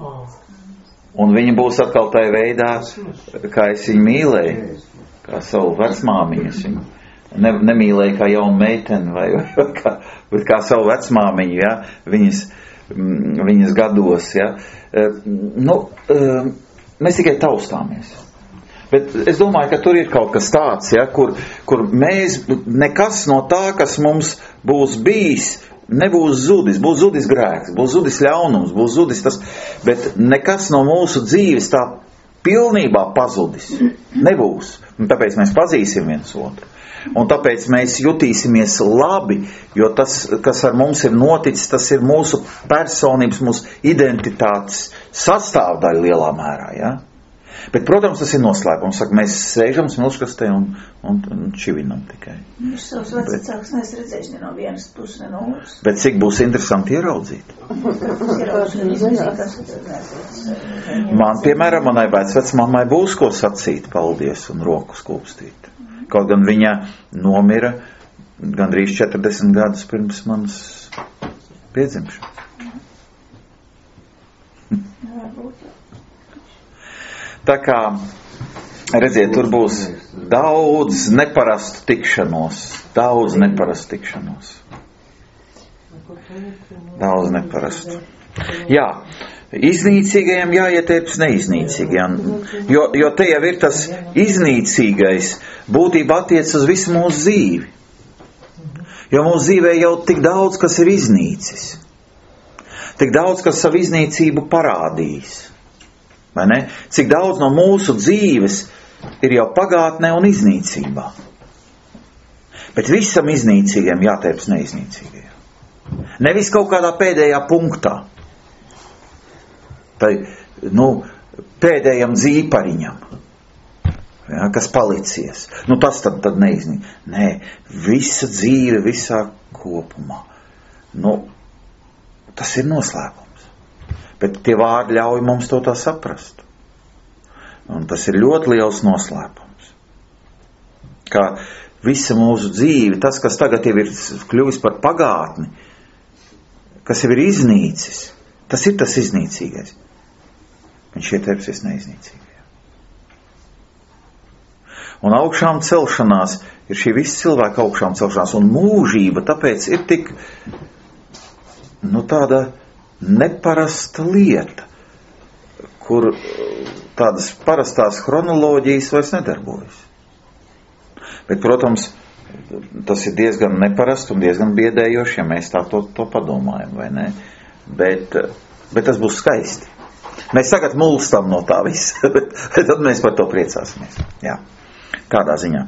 Un viņa būs atkal tai veidā, kā es viņu mīlēju, kā savu vecmāmiņu es viņu. Ne, nemīlēja kā jaunu meiteni vai, vai kā, bet kā savu vecmāmiņu, ja, viņas, viņas gados, ja. Nu, mēs tikai taustāmies. Bet es domāju, ka tur ir kaut kas tāds, ja, kur, kur mēs, nekas no tā, kas mums būs bijis, nebūs zudis, būs zudis grēks, būs zudis ļaunums, būs zudis tas, bet nekas no mūsu dzīves tā pilnībā pazudis. Nebūs. Un tāpēc mēs pazīsim viens otru. Un tāpēc mēs jutīsimies labi, jo tas, kas ar mums ir noticis, tas ir mūsu personības, mūsu identitātes sastāvdaļa lielā mērā, ja? Bet, protams, tas ir noslēpums. Saka, mēs sēžam smilškastē un, un, un čivinam tikai. Viņš savus vecākus neesmu redzējuši ne no vienas puses, ne no otras. Bet cik būs interesanti ieraudzīt? Man, piemēram, manai vecvecmammai būs ko sacīt, paldies, un roku skūpstīt. Kaut gan viņa nomira gandrīz četrdesmit gadus pirms manas piedzimšanas. Tā kā Redziet, tur būs daudz neparastu tikšanos. Daudz neparastu tikšanos. Daudz neparastu. Jā, iznīcīgajiem jāietērps neiznīcīgajiem. Jo, jo te jau ir tas iznīcīgais būtībā attiec uz visu mūsu dzīvi. Jo mūsu dzīvē jau tik daudz, kas ir iznīcis. Tik daudz, kas savu iznīcību parādījis. Vai ne? Cik daudz no mūsu dzīves ir jau pagātnē un iznīcībā. Bet visam iznīcīgiem jātērps neiznīcīgajiem. Nevis kaut kādā pēdējā punktā. Tai, nu, pēdējam dzīpariņam, ja, kas palicies. Nu, tas tad, tad neiznīc. Nē, visa dzīve, visā kopumā. Nu, tas ir noslēpums. Bet tie vārdi ļauj mums to tā saprast. Un tas ir ļoti liels noslēpums. Kā visa mūsu dzīve, tas, kas tagad jau ir kļuvis par pagātni, kas jau ir iznīcis, tas ir tas iznīcīgais. Viņš ietērpsies neiznīcīgajā. Un augšām celšanās ir šī visa cilvēka augšām celšanās. Un mūžība tāpēc ir tik, nu, tāda neparasta lieta, kur tādas parastās chronoloģijas vairs nedarbojas. Bet, protams, tas ir diezgan neparasti un diezgan biedējoši, ja mēs tā to, to padomājam, vai ne? Bet, bet tas būs skaisti. Mēs tagad mulstam no tā visa, bet, bet tad mēs par to priecāsimies. Jā. Kādā ziņā?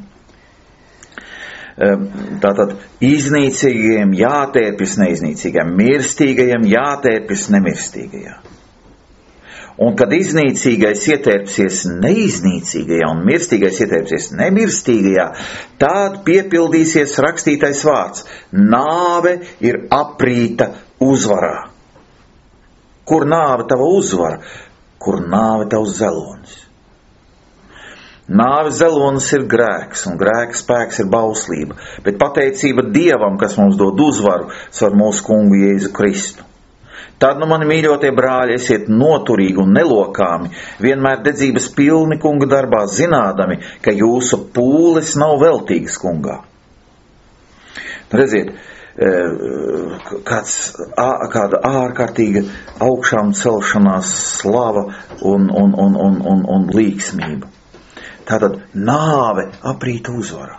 Tātad iznīcīgajiem jātērpjas neiznīcīgajiem, mirstīgajiem jātērpjas nemirstīgajā. Un kad iznīcīgais ietērpsies neiznīcīgajā un mirstīgais ietērpsies nemirstīgajā, tad piepildīsies rakstītais vārds: nāve ir aprīta uzvarā. Kur nāve tava uzvara? Kur nāve tavs zelonis? Nāves zelonis ir grēks, un grēka spēks ir bauslība, bet pateicība Dievam, kas mums dod uzvaru caur mūsu kungu Jēzu Kristu. Tad, nu, mani mīļotie brāļi, esiet noturīgi un nelokāmi, vienmēr dedzības pilni kunga darbā, zinādami, ka jūsu pūles nav veltīgas kungā. Redziet, kāds, kāda ārkārtīga augšām celšanās slava un, un, un, un, un, un līksmība. Tātad nāve aprīta uzvarā.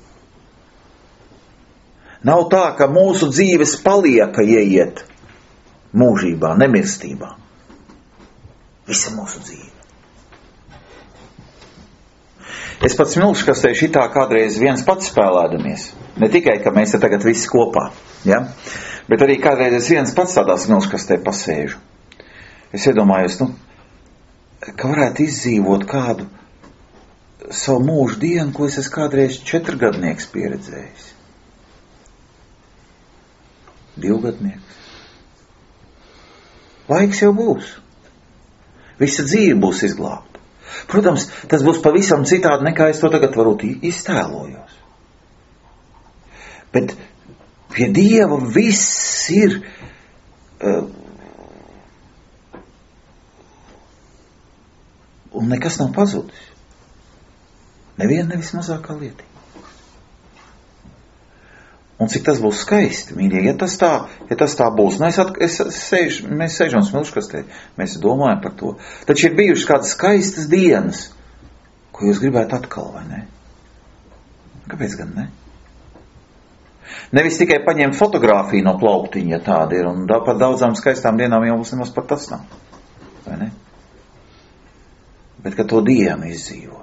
Nav tā, ka mūsu dzīves palieka ieiet mūžībā, nemirstībā. Visa mūsu dzīve. Es pats smilškastē šitā kādreiz viens pats spēlēdamies. Ne tikai, ka mēs te tagad visi kopā, ja? Bet arī kādreiz es viens pats tādā smilškastē pasēžu. Es iedomājos, nu, ka varētu izdzīvot kādu savu mūžu dienu, ko es esmu kādreiz četrgadnieks pieredzējis. Divgadnieks. Laiks jau būs. Visa dzīve būs izglābta. Protams, tas būs pavisam citādi, nekā es to tagad varbūt iztēlojos. Bet pie Dieva viss ir uh, un nekas nav pazudis. Neviena nevis mazākā lieta. Un cik tas būs skaisti, mīļie, ja tas tā, ja tas tā būs. Nu, es, at, es sēž, mēs sēžam smilškastē, mēs domājam par to. Taču ir bijušas kādas skaistas dienas, ko jūs gribētu atkal, vai ne? Kāpēc gan ne? Nevis tikai paņemt fotogrāfiju no plauktiņa, ja tāda ir, un da, par daudzām skaistām dienām jau mums nemaz pat tas nav. Vai ne? Bet ka to dienu izdzīvot.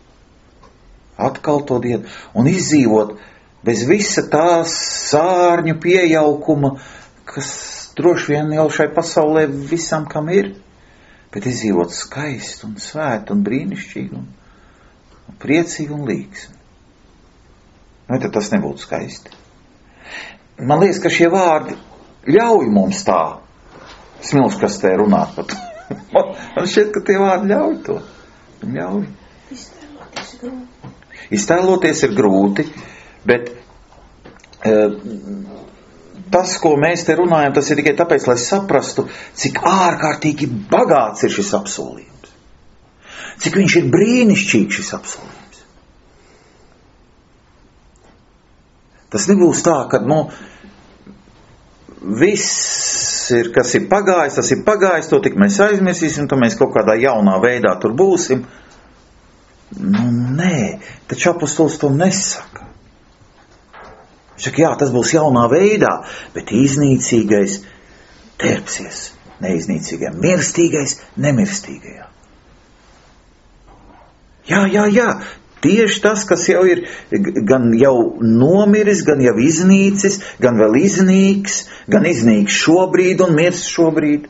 Atkal to dienu. Un izdzīvot bez visa tā sārņu piejaukuma, kas droši vien jau šai pasaulē visam, kam ir. Bet izdzīvot skaisti un svēt un brīnišķīgi un, un priecīgi un līksmi. Vai tad tas nebūtu skaisti? Man liekas, ka šie vārdi ļauj mums tā smilškastē runāt par to. Man šķiet, ka tie vārdi ļauj to. Ļauj. Iztēloties ir grūti. Iztēloties ir grūti, bet e, tas, ko mēs te runājam, tas ir tikai tāpēc, lai saprastu, cik ārkārtīgi bagāts ir šis apsolījums. Cik viņš ir brīnišķīgs šis apsolījums. Tas nebūs tā, ka, nu, viss ir, kas ir pagājis, tas ir pagājis, to tik mēs aizmirsīsim, to mēs kaut kādā jaunā veidā tur būsim. Nu, nē, taču apostols to nesaka. Viņš saka, jā, tas būs jaunā veidā, bet iznīcīgais terpsies neiznīcīgajā, mirstīgais nemirstīgajā. Jā, jā, jā, tieši tas, kas jau ir gan jau nomiris, gan jau iznīcis, gan vēl iznīks, gan iznīks šobrīd un mirs šobrīd.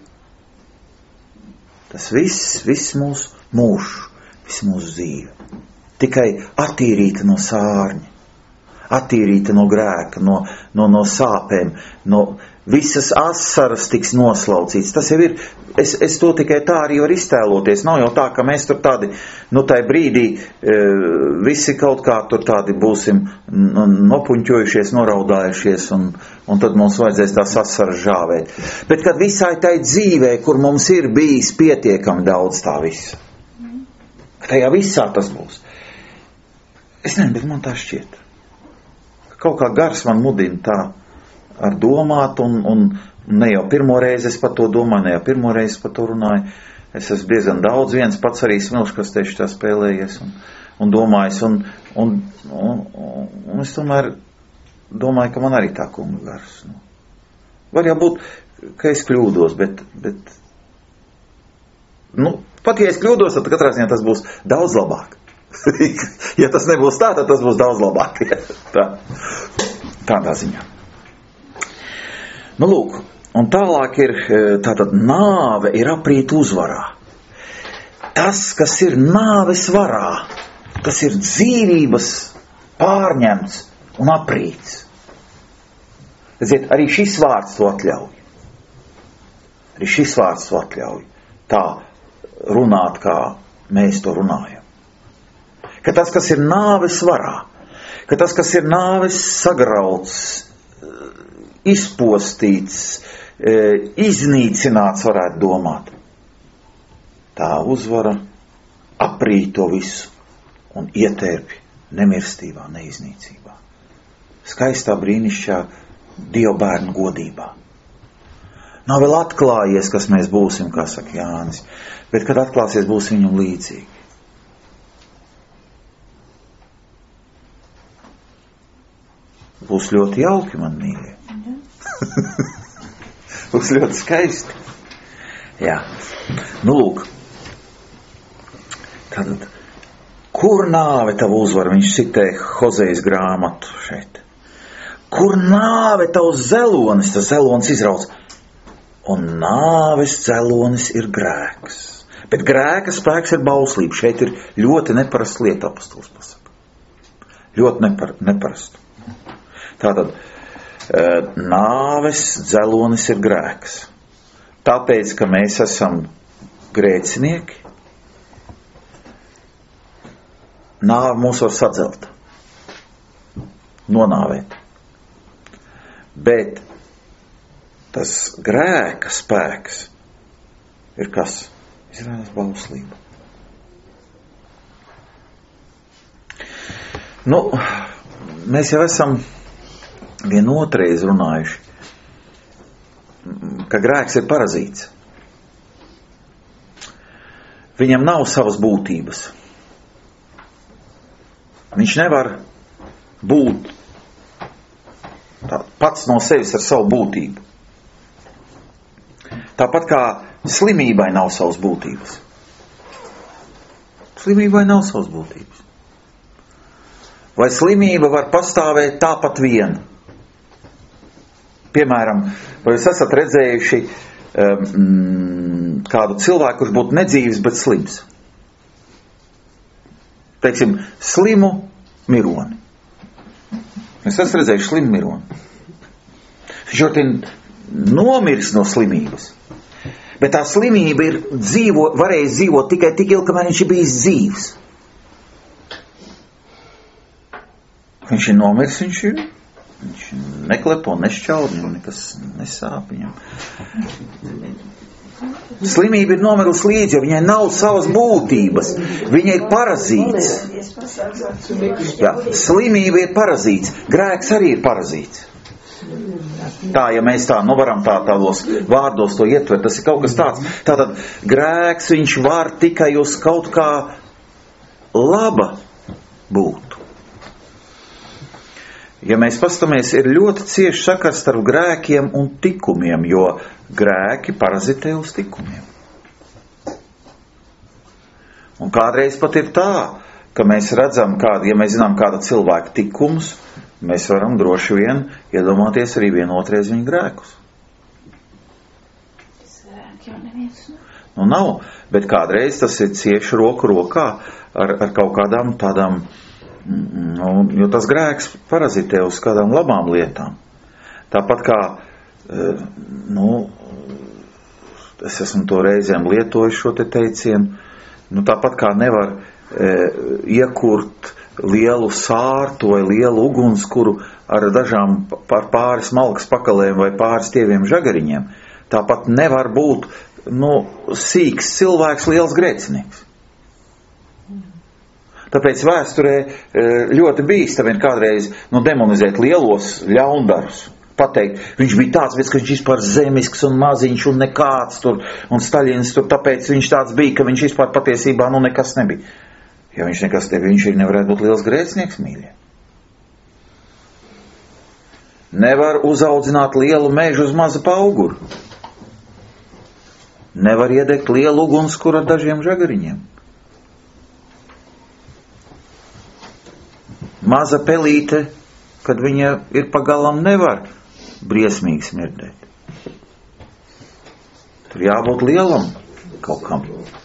Tas viss, viss mūsu mūžs, viss mūsu dzīve. Tikai attīrīta no sārņa, attīrīta no grēka, no, no, no sāpēm, no visas asaras tiks noslaucīts. Tas jau ir, es, es to tikai tā arī varu iztēloties. Nav jau tā, ka mēs tur tādi, nu tai brīdī e, visi kaut kā tur tādi būsim nopuņķojušies, noraudājušies un, un tad mums vajadzēs tās asaras žāvēt. Bet kad visai tai dzīvē, kur mums ir bijis pietiekami daudz tā visa, ka tajā visā tas būs. Es nezinu, bet man tā šķiet. Kaut kā gars man mudina tā ar domāt, un, un ne jau pirmo reizi es par to domāju, ne jau pirmo reizi par to runāju. Es esmu diezgan daudz viens pats arī smilškastēši tā spēlējies un, un domājis, un, un, un, un es tomēr domāju, ka man arī tā kunga gars. Nu. Var jau būt, ka es kļūdos, bet, bet nu, pat ja es kļūdos, tad katrā ziņā tas būs daudz labāk. Ja tas nebūs tā, tad tas būs daudz labāk. Tā, tādā ziņā. Nu, lūk, un tālāk ir, tātad nāve ir aprīt uzvarā. Tas, kas ir nāves varā, tas ir dzīvības pārņemts un aprīts. Redziet, arī šis vārds to atļauj. Arī šis vārds to atļauj. Tā runāt, kā mēs to runājam. Ka tas, kas ir nāves varā, ka tas, kas ir nāves sagrauts, izpostīts, iznīcināts, varētu domāt. Tā uzvara aprīt to visu un ietērpi nemirstībā, neiznīcībā. Skaistā brīnišķā Dieva bērnu godībā. Nav vēl atklājies, kas mēs būsim, kā saka Jānis, bet kad atklāsies, būs viņam līdzīgi. Būs ļoti jauki, man mīļie. Būs ļoti skaisti. Jā. Nu, lūk. Tātad, kur nāve tavu uzvar? Viņš citē Hozejas grāmatu šeit. Kur nāve tavs zelonis? Tas zelonis izrauc. Un nāves zelonis ir grēks. Bet grēka spēks ir bauslība. Šeit ir ļoti neparasta lieta, apostols pasaka. Ļoti nepar, neparasta. Tātad, nāves dzelonis ir grēks. Tāpēc, ka mēs esam grēcinieki, nāve mūs var sadzelt, nonāvēt. Bet tas grēka spēks ir kas? Izrādās bauslība. Nu, mēs jau esam vienu otreiz runājuši, ka grēks ir parazīts. Viņam nav savas būtības. Viņš nevar būt tā, pats no sevis ar savu būtību. Tāpat kā slimībai nav savas būtības. Slimībai nav savas būtības. Vai slimība var pastāvēt tāpat vien? Piemēram, vai jūs esat redzējuši um, kādu cilvēku, kurš būtu nedzīvs, bet slims? Teiksim, slimu mironi. Jūs esat redzējuši slimu mironi. Viņš jau nomirs no slimības. Bet tā slimība ir dzīvo, varēja dzīvot tikai tik ilgi, kamēr viņš ir bijis dzīvs. Viņš ir nomirs, viņš ir... Viņš neklepo, nešķaud, nekas nesāp viņam. Slimība ir nomirusi līdzi, jo viņai nav savas būtības. Viņa ir parazīts. Jā, slimība ir parazīts. Grēks arī ir parazīts. Tā, ja mēs tā, nu varam tā tādos vārdos to ietvert, tas ir kaut kas tāds. Tātad grēks viņš var tikai uz kaut kā laba būtu. Ja mēs pastamies, ir ļoti cieši sakars starp grēkiem un tikumiem, jo grēki parazitē uz tikumiem. Un kādreiz pat ir tā, ka mēs redzam, kādu, ja mēs zinām kāda cilvēka tikumus, mēs varam droši vien iedomāties arī vienotreiz viņa grēkus. Nu nav, bet kādreiz tas ir cieši roku rokā ar, ar kaut kādām tādām, nu, jo tas grēks parazitē uz kādām labām lietām. Tāpat kā, nu, es esmu to reizēm lietojis šo te teicienu, nu, tāpat kā nevar e, iekurt lielu sārtu vai lielu ugunskuru ar dažām par pāris malkas pakalēm vai pāris tieviem žagariņiem, tāpat nevar būt, nu, sīks cilvēks liels grēcinieks. Tāpēc vēsturē ļoti bīstami ir kādreiz nu, demonizēt lielos ļaundarus. Pateikt, viņš bija tāds, bet, ka viņš vispār zemisks un maziņš un nekāds tur, un Staļins tur, tāpēc viņš tāds bija, ka viņš vispār patiesībā nu nekas nebija. Ja viņš nekas nebija, viņš arī nevarētu būt liels grēcinieks, mīļie. Nevar uzaudzināt lielu mežu uz maza pauguru. Nevar iedegt lielu ugunskura ar dažiem žagariņiem. Maza pelīte, kad viņa ir pagalam, nevar briesmīgi smirdēt. Tur jābūt lielam kaut kam.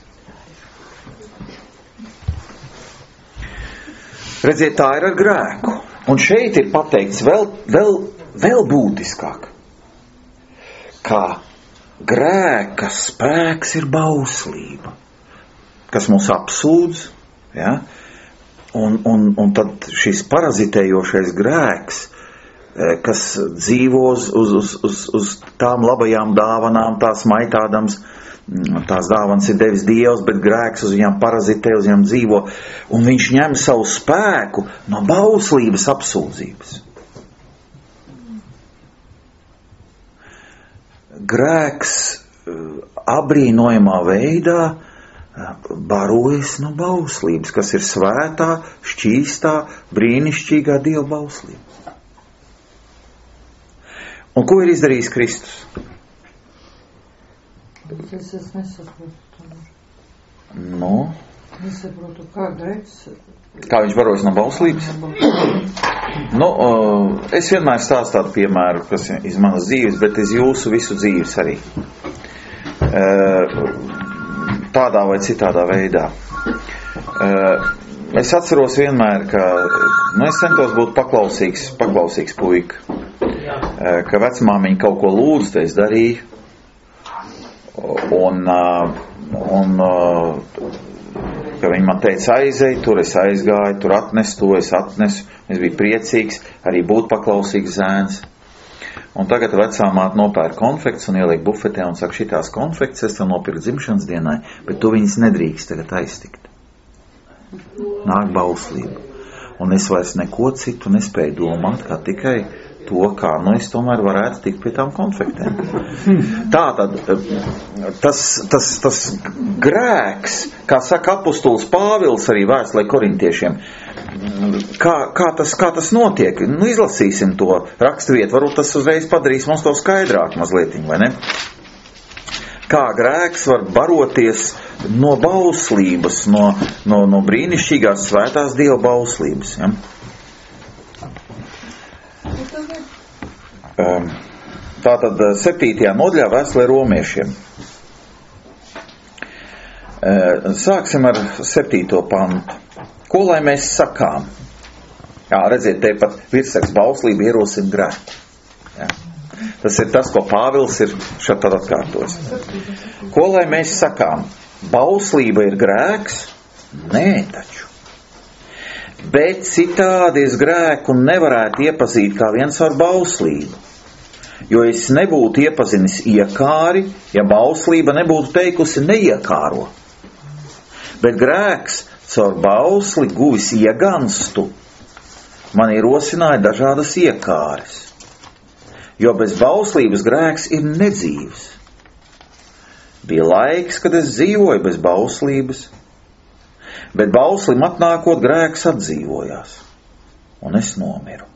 Redziet, tā ir ar grēku. Un šeit ir pateikts vēl, vēl, vēl būtiskāk, kā grēka spēks ir bauslība, kas mūs apsūdz, ja? Un, un, un tad šis parazitējošais grēks, kas dzīvo uz, uz, uz, uz tām labajām dāvanām, tās maitādams, tās dāvanas ir devis Dievs, bet grēks uz viņām parazitē, uz viņām dzīvo, un viņš ņem savu spēku no bauslības apsūdzības. Grēks abrīnojamā veidā barojas no bauslības, kas ir svētā, šķīstā, brīnišķīgā Dieva bauslība. Un ko ir izdarījis Kristus? Es, es nesaprotu. Nu? Nesaprotu, kā grēks. Kā viņš barojas no bauslības? Nu, es vienmēr stāstu tādu piemēru, kas ir iz manas dzīves, bet iz jūsu visu dzīves arī. Tādā vai citādā veidā. Es atceros vienmēr, ka nu, es centos būt paklausīgs, paklausīgs puika. Ka vecmāmiņa kaut ko lūdz, te es darīju. Un, un ka viņa man teica aizej, tur es aizgāju, tur atnesu, to es atnesu. Es biju priecīgs, arī būt paklausīgs zēns. Un tagad vecā māte nopērk konfekts un ieliek bufetē un saka, šitās konfekts es tev nopirku dzimšanas dienai, bet tu viņas nedrīkst tagad aiztikt. Nāk bauslība. Un es vairs neko citu nespēju domāt, kā tikai to, kā nu es tomēr varētu tikt pie tām konfektēm. Tātad, tas, tas, tas grēks, kā saka apustulis Pāvils arī vēstulē korintiešiem, kā, kā, tas, kā tas notiek? Nu, izlasīsim to raksturvietu, varbūt tas uzreiz padarīs mums to skaidrāk mazlietiņ, vai ne? Kā grēks var baroties no bauslības, no, no, no brīnišķīgās svētās Dieva bauslības, ja? Tātad septītajā nodaļā vēstulē romiešiem. Sāksim ar septīto pantu. Ko lai mēs sakām? Jā, redziet, te pat virsraksts bauslība ierosina grēku. Jā. Tas ir tas, ko Pāvils ir šeit tad atkārtos. Ko lai mēs sakām? Bauslība ir grēks? Nē, taču. Bet citādi es grēku nevarētu iepazīt kā viens ar bauslību. Jo es nebūtu iepazinis iekāri, ja bauslība nebūtu teikusi neiekāro. Bet grēks caur bausli guvis ieganstu, man ierosināja dažādas iekāres. Jo bez bauslības grēks ir nedzīvs. Bija laiks, kad es dzīvoju bez bauslības, bet bauslim atnākot grēks atdzīvojās, un es nomiru.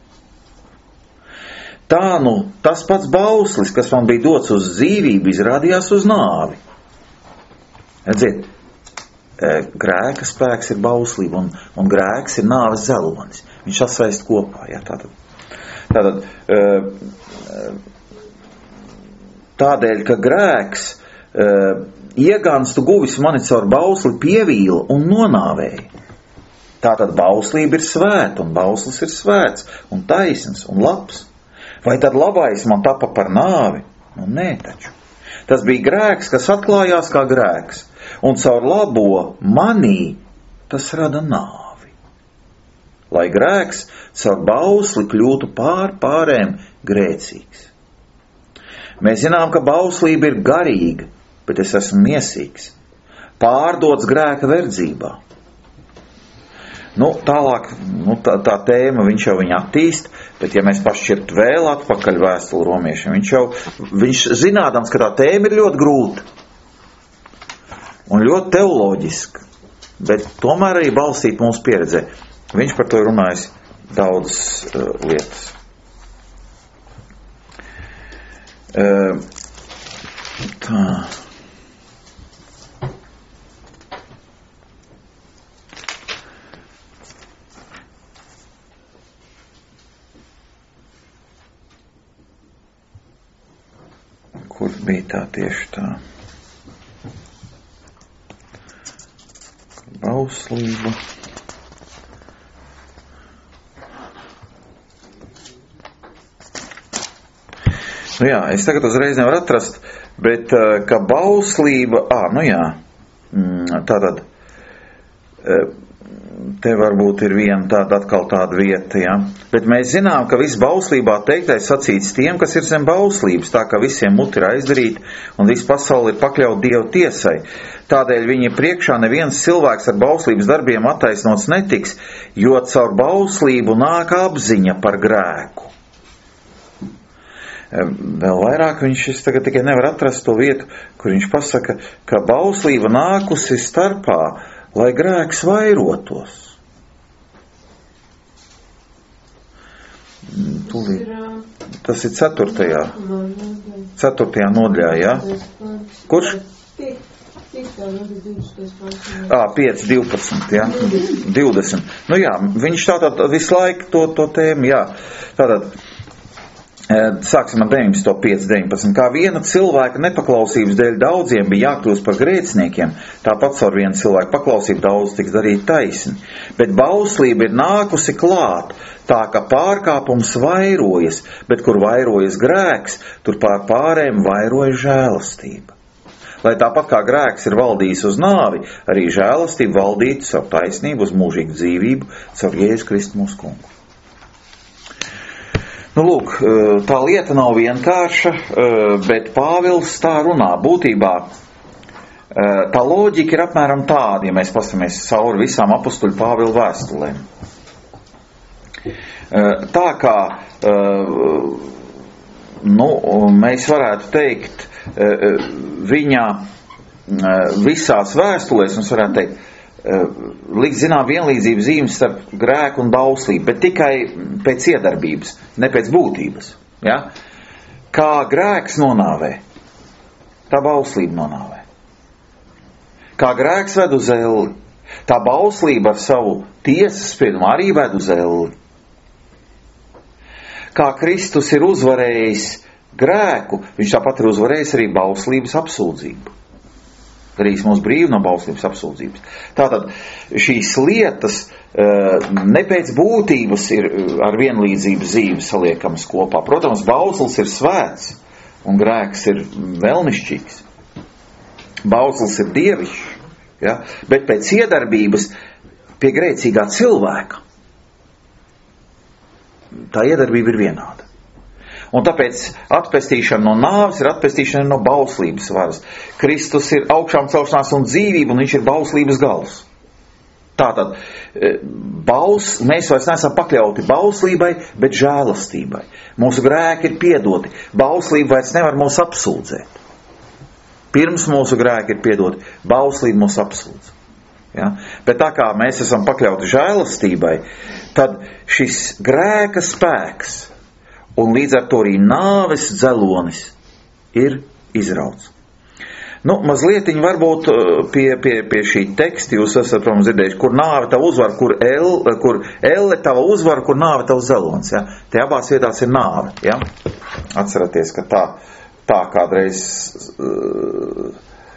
Tā nu tas pats bauslis, kas man bija dots uz dzīvību, izrādījās uz nāvi. Redziet, grēka spēks ir bauslība, un, un grēks ir nāves zelonis. Viņš sasaist kopā, jā, tātad. Tātad, tādēļ, ka grēks ieganstu guvis mani caur bausli pievīla un nonāvēja. Tātad bauslība ir svēta, un bauslis ir svēts, un taisns, un labs. Vai tad labais man tapa par nāvi? Nu, nē, taču. Tas bija grēks, kas atklājās kā grēks, un caur labo manī tas rada nāvi. Lai grēks caur bausli kļūtu pār pārēm grēcīgs. Mēs zinām, ka bauslība ir garīga, bet es esmu miesīgs, pārdots grēka verdzībā. Nu, tālāk, nu, tā, tā tēma, viņš jau viņu attīst, bet ja mēs pašķirt vēl atpakaļ vēstuli romiešiem, viņš jau, viņš zinādams, ka tā tēma ir ļoti grūta un ļoti teoloģiska, bet tomēr arī balstīt mūsu pieredzē. Viņš par to ir runājis daudzas uh, lietas. Uh, tā... Kur bija tā tieši tā? Bauslība. Nu jā, es tagad uzreiz nevaru atrast, bet ka bauslība, ā, nu jā, tātad, te varbūt ir viena tāda atkal tāda vieta, ja? Bet mēs zinām, ka viss bauslībā teiktais sacīts tiem, kas ir zem bauslības, tā ka visiem muti ir aizdarīti un viss pasauli ir pakļaut Dievu tiesai. Tādēļ viņa priekšā neviens cilvēks ar bauslības darbiem attaisnots netiks, jo caur bauslību nāk apziņa par grēku. Vēl vairāk viņš, es tagad tikai nevar atrast to vietu, kur viņš pasaka, ka bauslība nākusi starpā, lai grēks vairotos. Tūlīt. Tas ir ceturtajā. Ceturtajā nodaļā, jā? Kurš? Ā, pieci, divpadsmit, jā? divdesmit. Nu jā, viņš tātad visu laiku to, to tēmu, jā. Tātad, sāksim ar deviņpadsmit, pieci, deviņpadsmit. Kā viena cilvēka nepaklausības dēļ daudziem bija jākļūst par grēciniekiem, tāpat caur vienu cilvēku paklausību daudz tiks darīt taisni. Bet bauslība ir nākusi klāt, tā ka pārkāpums vairojas, bet kur vairojas grēks, tur pār pārēm vairojas žēlastība. Lai tāpat kā grēks ir valdījis uz nāvi, arī žēlastība valdītu savu taisnību uz mūžīgu dzīvību caur Jēzu Kristu mūsu kungu. Nu, lūk, tā lieta nav vienkārša, bet Pāvils tā runā. Būtībā tā loģika ir apmēram tāda, ja mēs paskatāmies cauri visām apustuļu Pāvila vēstulēm. Tā kā, nu, mēs varētu teikt, viņa visās vēstulēs, mums varētu teikt, likt zinām vienlīdzības zīmes starp grēku un bauslību, bet tikai pēc iedarbības, ne pēc būtības. Ja? Kā grēks nonāvē, tā bauslība nonāvē. Kā grēks ved uz elli, tā bauslība ar savu tiesas spriedumu arī ved uz elli. Kā Kristus ir uzvarējis grēku, viņš tāpat ir uzvarējis arī bauslības apsūdzību. Darīs mūs brīvi no bauslības apsūdzības. Tātad šīs lietas ne pēc būtības ir ar vienlīdzības zīmes saliekamas kopā. Protams, bauslis ir svēts un grēks ir vēlnišķīgs. Bauslis ir dievišķs, ja? Bet pēc iedarbības pie grēcīgā cilvēka tā iedarbība ir vienāda. Un tāpēc atpestīšana no nāves ir atpestīšana no bauslības varas. Kristus ir augšām celšanās un dzīvība, un viņš ir bauslības gals. Tātad, baus, mēs vairs neesam pakļauti bauslībai, bet žēlastībai. Mūsu grēki ir piedoti. Bauslība vairs nevar mūs apsūdzēt. Pirms mūsu grēki ir piedoti, bauslība mūs apsūdz. Ja? Bet tā kā mēs esam pakļauti žēlastībai, tad šis grēka spēks un līdz ar to arī nāves dzelonis ir izrauts. Nu, mazlietiņ varbūt pie, pie, pie šī teksta jūs esat, protams, dzirdējuši, kur nāve tava uzvar, kur, el, kur elle tava uzvar, kur nāve tava dzelonis. Ja? Te abās vietās ir nāve. Ja? Atceraties, ka tā, tā kādreiz uh,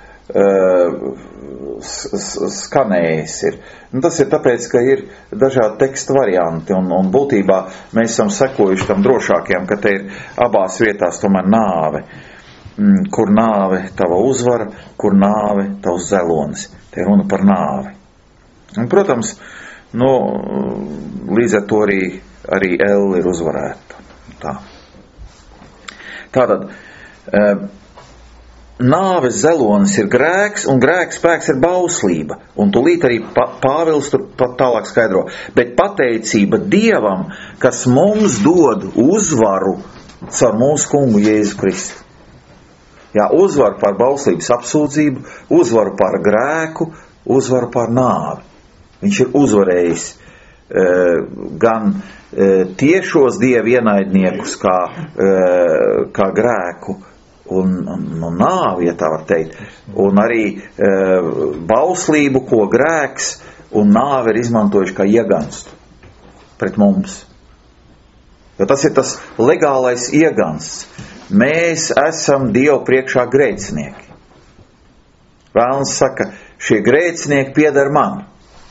uh, skanējis ir. Nu, tas ir tāpēc, ka ir dažādi teksta varianti, un, un būtībā mēs esam sekojuši tam drošākajam, ka te ir abās vietās tomēr nāve. Kur nāve tava uzvara, kur nāve tavs dzelonis. Te runa par nāvi. Un, protams, nu, līdz ar to arī, arī elle ir uzvarēta. Tā. Tātad, uh, nāves dzelonis ir grēks, un grēks spēks ir bauslība. Un tūlīt arī Pāvils tur pat tālāk skaidro. Bet pateicība Dievam, kas mums dod uzvaru caur mūsu kungu Jēzu Kristu. Jā, uzvaru par bauslības apsūdzību, uzvaru par grēku, uzvaru par nāvi. Viņš ir uzvarējis e, gan e, tiešos Dieva ienaidniekus, kā, e, kā grēku, un, un, un nāvi, ja tā var teikt, un arī e, bauslību, ko grēks un nāve ir izmantojuši kā ieganstu pret mums. Jo tas ir tas legālais iegansts. Mēs esam Dievu priekšā grēcinieki. Vēlns saka, šie grēcinieki pieder man,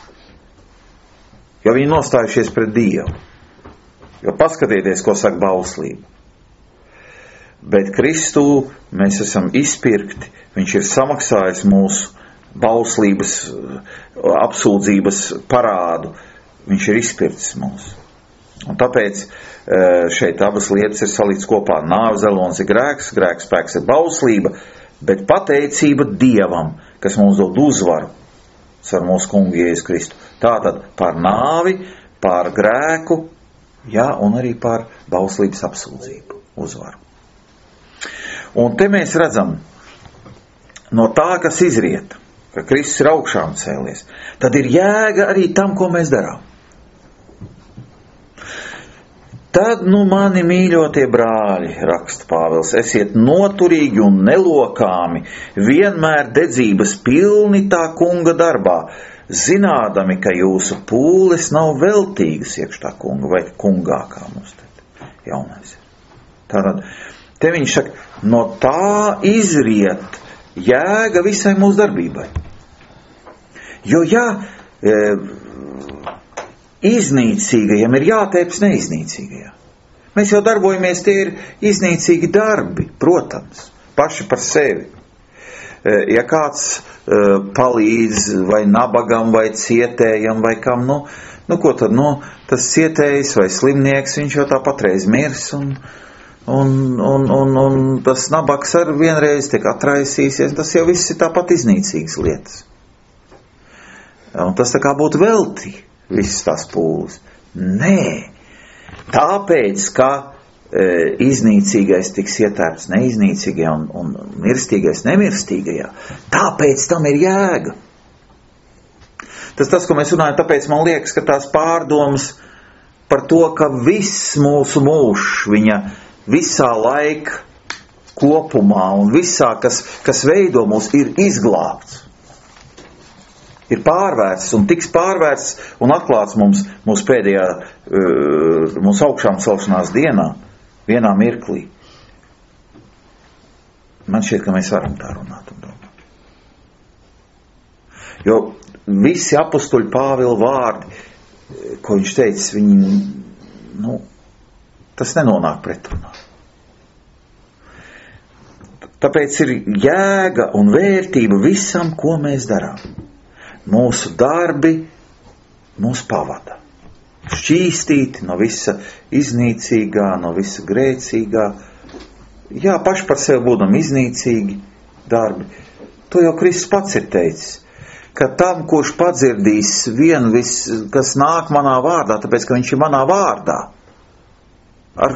jo viņi nostājušies pret Dievu. Jo paskatieties, ko saka bauslība. Bet Kristū mēs esam izpirkti, viņš ir samaksājis mūsu bauslības, apsūdzības parādu, viņš ir izpirktis mūsu. Un tāpēc šeit abas lietas ir salikts kopā. Nāves dzelonis ir grēks, grēks spēks ir bauslība, bet pateicība Dievam, kas mums dod uzvaru ar mūsu kungu Jēzu Kristu. Tātad par nāvi, par grēku, jā, un arī par bauslības apsūdzību uzvaru. Un te mēs redzam, no tā, kas izriet, ka Kristus ir augšām cēlies, tad ir jēga arī tam, ko mēs darām. Tad, nu, mani mīļotie brāļi, raksta Pāvils, esiet noturīgi un nelokāmi, vienmēr dedzības pilni tā kunga darbā, zinādami, ka jūsu pūles nav veltīgas iekš tā kunga vai kungā, kā mums te jaunais. Tātad, te viņš saka, no tā izriet jēga visai mūsu darbībai. Jo, jā, e, iznīcīgajam ir jātēps neiznīcīgajā. Mēs jau darbojamies, tie ir iznīcīgi darbi, protams, paši par sevi. Ja kāds palīdz vai nabagam, vai cietējam, vai kam, nu, nu ko tad, nu, tas cietējs vai slimnieks, viņš jau tā patreiz mirs, un, un, un, un, un tas nabags ar vienreiz tiek atraisīsies, tas jau viss ir tāpat iznīcīgas lietas. Un tas tā kā būtu velti. Visas tās pūles. Nē, tāpēc, ka e, iznīcīgais tiks ietērpts neiznīcīgajā un, un mirstīgais nemirstīgajā, tāpēc tam ir jēga. Tas tas, ko mēs runājam, tāpēc man liekas, ka tās pārdomas par to, ka viss mūsu mūžs, viņa visā laika kopumā un visā, kas, kas veido mūs, ir izglābts. Ir pārvērsts un tiks pārvērsts un atklāts mums mūsu pēdējā, mūsu augšām celšanās dienā, vienā mirklī. Man šķiet, ka mēs varam tā runāt un domāt. Jo visi apustuļi Pāvila vārdi, ko viņš teica, viņi, nu, tas nenonāk pretrunā. Tāpēc ir jēga un vērtība visam, ko mēs darām. Mūsu darbi mūs pavada. šķīstīti no visa iznīcīgā, no visa grēcīgā. Jā, paši par sevi būdam iznīcīgi darbi. To jau Kristus pats ir teicis, ka tam, kurš padzirdīs vienu, vis, kas nāk manā vārdā, tāpēc, ka viņš ir manā vārdā, ar,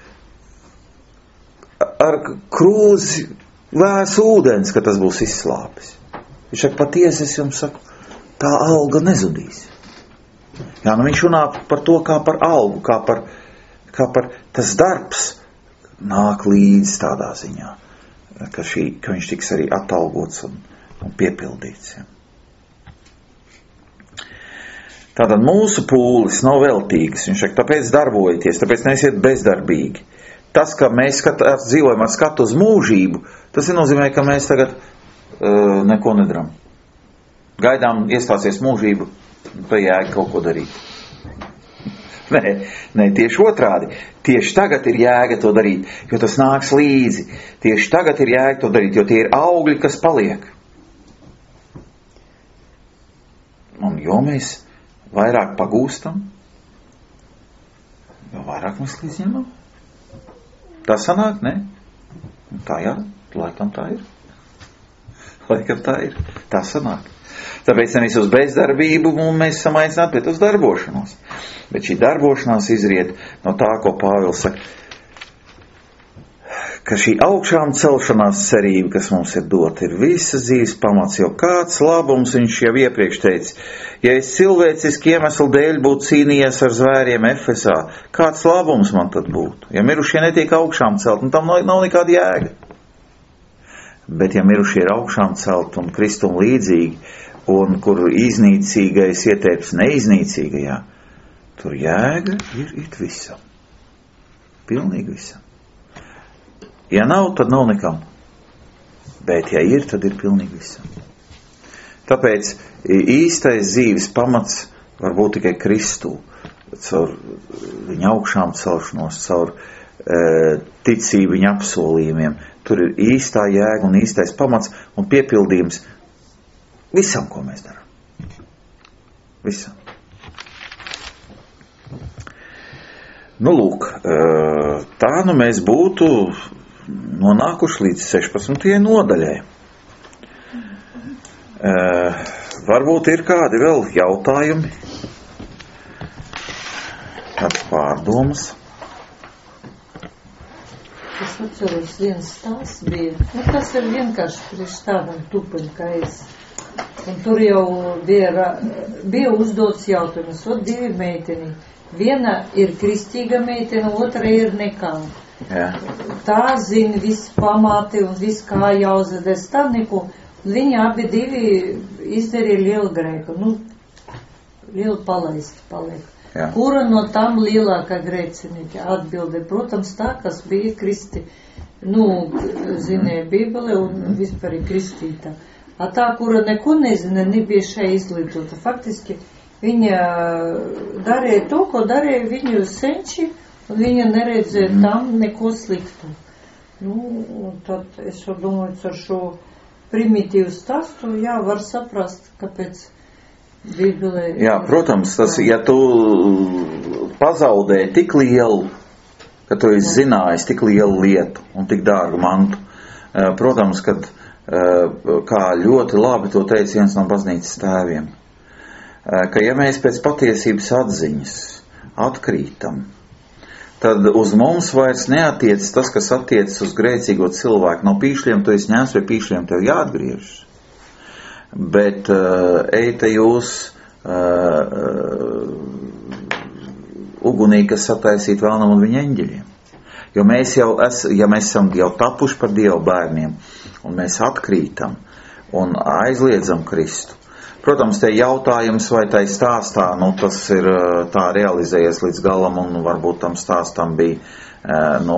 ar krūzi vēs ūdens, ka tas būs izslāpis. Viņš saka, patiesi es jums saku, tā alga nezudīs. Jā, nu viņš runā par to kā par algu, kā par, kā par tas darbs nāk līdz tādā ziņā, ka, šī, ka viņš tiks arī atalgots un, un piepildīts. Ja. Tātad mūsu pūles nav veltīgas, viņš saka, tāpēc darbojieties, tāpēc neesiet bezdarbīgi. Tas, ka mēs skat, dzīvojam ar skatu uz mūžību, tas ir nozīmē, ka mēs tagad uh, neko nedaram. Gaidām iestāsies mūžību, pa jēga kaut ko darīt. Nē, nē, tieši otrādi. Tieši tagad ir jēga to darīt, jo tas nāks līdzi. Tieši tagad ir jēga to darīt, jo tie ir augļi, kas paliek. Un jo mēs vairāk pagūstam, jo vairāk mēs līdz ņemam. Tā sanāk, ne? Tā jā, laikam tā ir. Laikam tā ir. Tā sanāk. Tāpēc nevis uz bezdarbību mēs esam aicināti, bet uz darbošanos. Bet šī darbošanās izriet no tā, ko Pāvils saka, ka šī augšām celšanās cerība, kas mums ir dota, ir visas dzīves pamats, jo kāds labums viņš jau iepriekš teica, ja es cilvēciski iemeslu dēļ būtu cīnījies ar zvēriem Efesā, kāds labums man tad būtu? Ja mirušie netiek augšām celt, nu tam nav, nav nekāda jēga. Bet ja mirušie ir augšām celt un Kristum līdzīgi, un kur iznīcīgais ietēps neiznīcīgajā, tur jēga ir it visam. Pilnīgi visam. Ja nav, tad nav nekam. Bet ja ir, tad ir pilnīgi visam. Tāpēc īstais dzīves pamats var būt tikai Kristū, caur viņa augšām celšanos, caur e, ticību viņa apsolījumiem. Tur ir īstā jēga un īstais pamats un piepildījums visam, ko mēs darām. Visam. Nu, lūk, tā nu mēs būtu nonākuši līdz sešpadsmitajai nodaļai. Varbūt ir kādi vēl jautājumi, kāds pārdomas. Es atceros, viens stāsts bija, nu, tas ir vienkārši priekš tādam tupaļ, kā es. Un tur jau bija, bija uzdots jautājums, ot divi meiteni. Viena ir kristīga meitene, otra ir nekā. Jā. Tā zina visu pamati un visu kā jāuzvedas tā neko. Viņi abi divi izdarīja lielu grēku. Nu, lielu palaisti paliek. Jā. Kura no tām lielākā grēcinieca atbilde? Protams, tā, kas bija kristi, nu, zināja Bībeli un vispār ir kristītā. A tā, kura neko nezina, nebija šai izglītota. Faktiski viņa darīja to, ko darīja viņu senči, un viņa neredzēja tam neko sliktu. Nu, un tad es domāju, ar šo primitīvu stāstu, jā, var saprast, kāpēc Bībelē... Jā, protams, tas, ja tu pazaudē tik lielu, ka tu esi zinājis tik lielu lietu un tik dārgu mantu, protams, kad kā ļoti labi to teica viens no baznīcas tēviem, ka ja mēs pēc patiesības atziņas atkrītam, tad uz mums vairs neatiec tas, kas attiecas uz grēcīgo cilvēku. No pīšļiem tu esi ņēmis, vai pīšļiem tev jāatgriežas. Bet uh, eita jūs uh, ugunī, kas sataisīt vēlnam un viņa eņģeļiem. Jo mēs jau es, ja mēs esam jau tapuši par Dievu bērniem, un mēs atkrītam un aizliedzam Kristu. Protams, te jautājums, vai tai stāstā, nu, tas ir tā realizējies līdz galam, un varbūt tam stāstam bija, nu,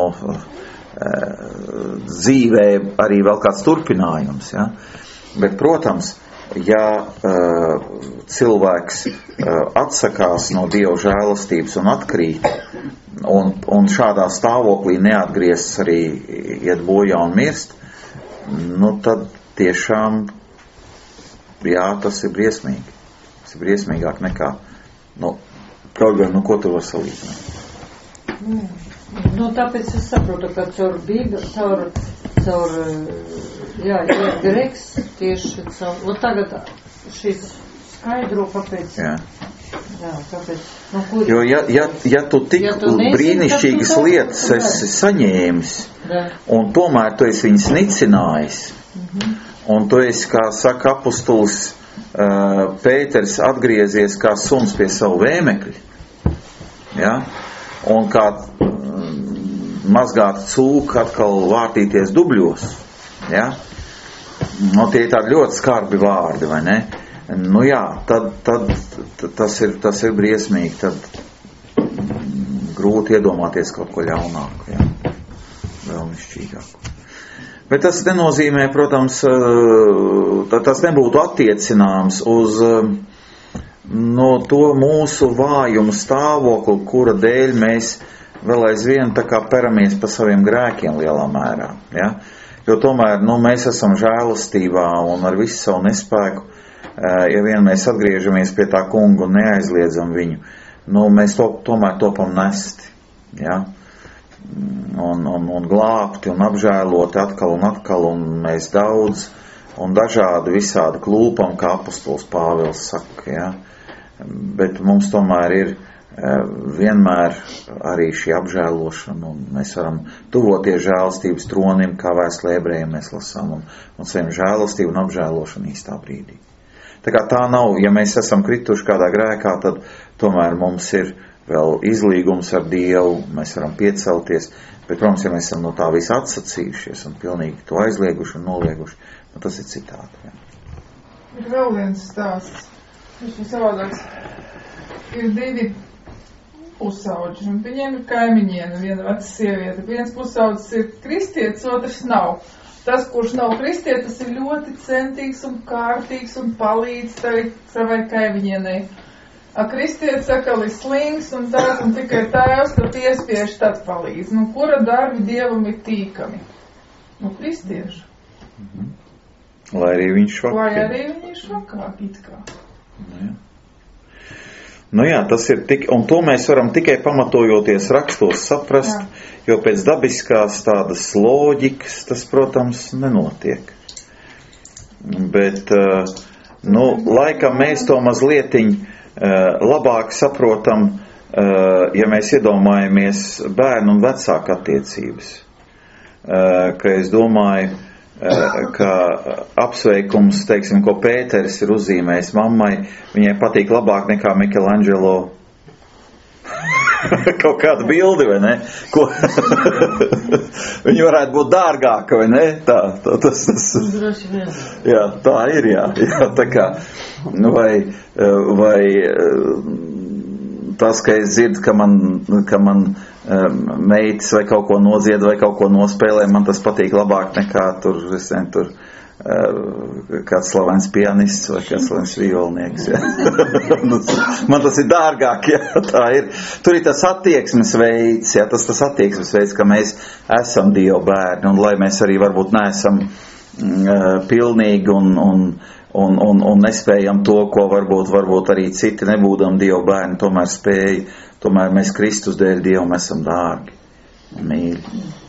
dzīvē arī vēl kāds turpinājums, ja. Bet, protams, ja cilvēks atsakās no Dieva žēlastības un atkrīt, un, un šādā stāvoklī neatgriezas arī iet bojā un mirst, nu, tad tiešām jā, tas ir briesmīgi. Tas ir briesmīgāk nekā, nu, Kaut gan, nu, ko tu var salīdzināt? Mm. Nu, tāpēc es saprotu, ka caur Bībeli, caur, caur, jā, ir greks, tieši caur, un tagad šis skaidro, kāpēc, jā, jā kāpēc, nu, kur, jo, ja, ja, ja tu tik ja tu nezini, brīnišķīgas tu lietas tā, esi saņēmis, jā. Un tomēr tu esi viņas nicinājis, mm-hmm. Un tu esi, kā saka apustulis uh, Pēters, atgriezies kā suns pie savu vēmekļu, ja? Un kā mazgāt cūku atkal vārtīties dubļos, ja? Nu, tie ir tādi ļoti skarbi vārdi, vai ne? Nu jā, tad, tad, tad tas, ir, tas ir briesmīgi, tad grūti iedomāties kaut ko ļaunāku, ja? Vēl nišķīgāku. Bet tas nenozīmē, protams, tas nebūtu attiecināms uz no to mūsu vājumu stāvokli, kura dēļ mēs vēl aizvien tā kā peramies pa saviem grēkiem lielā mērā, ja? Jo tomēr, nu, mēs esam žēlastībā un ar visu savu nespēku, ja vien mēs atgriežamies pie tā kunga un neaizliedzam viņu, nu, mēs to, tomēr topam nesti, ja? Un, un, un glābti un apžēloti atkal un atkal, un mēs daudz un dažādi visādi klūpam, kā apostols Pāvils saka, ja? Bet mums tomēr ir vienmēr arī šī apžēlošana, un mēs varam tuvoties žēlastības tronim, kā vēstulē Ebrejiem mēs lasām, un, un saņem žēlastību un apžēlošanu īstā brīdī. Tā kā tā nav, ja mēs esam krituši kādā grēkā, tad tomēr mums ir vēl izlīgums ar Dievu, mēs varam piecelties, bet, protams, ja mēs esam no tā visu atsacījušies un pilnīgi to aizlieguši un nolieguši, nu tas ir citādi. Ja. Ir vēl viens stāsts. Viņš ir savādāks. Ir divi pusauģi, un viņiem ir kaimiņiena, viena veca sieviete. Viens pusaudzis ir kristietis, otrs nav. Tas, kurš nav kristietis, ir ļoti centīgs un kārtīgs un palīdz tai savai kaimiņienai. A kristietis atkal ir slings un tāds, un tikai tēvs, tad iespieši tad palīdz. Nu, kura darbi Dievam ir tīkami? Nu, kristieši. Mhm. Lai arī viņš švakāk. Lai arī viņš švakāk, it kā. Nu jā. Nu jā, tas ir tik, un to mēs varam tikai pamatojoties rakstos saprast, jā. Jo pēc dabiskās tādas loģikas tas, protams, nenotiek. Bet, nu, laikam mēs to mazlietiņ labāk saprotam, ja mēs iedomājamies bērnu un vecāku attiecības. Ka es domāju, ka apsveikums, teiksim, ko Pēteris ir uzzīmējis mammai, viņai patīk labāk nekā Michelangelo kaut kāda bildi, vai ne? Ko viņa varētu būt dārgāka, vai ne? Tā, tā, tas, tas, jā, tā ir, jā, jā, tā kā, vai, vai tas, ka es dzirdu, ka man, ka man meitas vai kaut ko nozied vai kaut ko nospēlē, man tas patīk labāk nekā tur, es nezinu, tur kāds slavens pianists vai kāds slavens violnieks, jā. Man tas ir dārgāk, jā, tā ir. Tur ir tas attieksmes veids, jā, tas tas attieksmes veids, ka mēs esam Dieva bērni, un lai mēs arī varbūt neesam mm, pilnīgi un, un, un, un, un nespējam to, ko varbūt, varbūt arī citi nebūdam Dieva bērni, tomēr spēj, tomēr mēs Kristus dēļ Dievam esam dārgi un mīļi.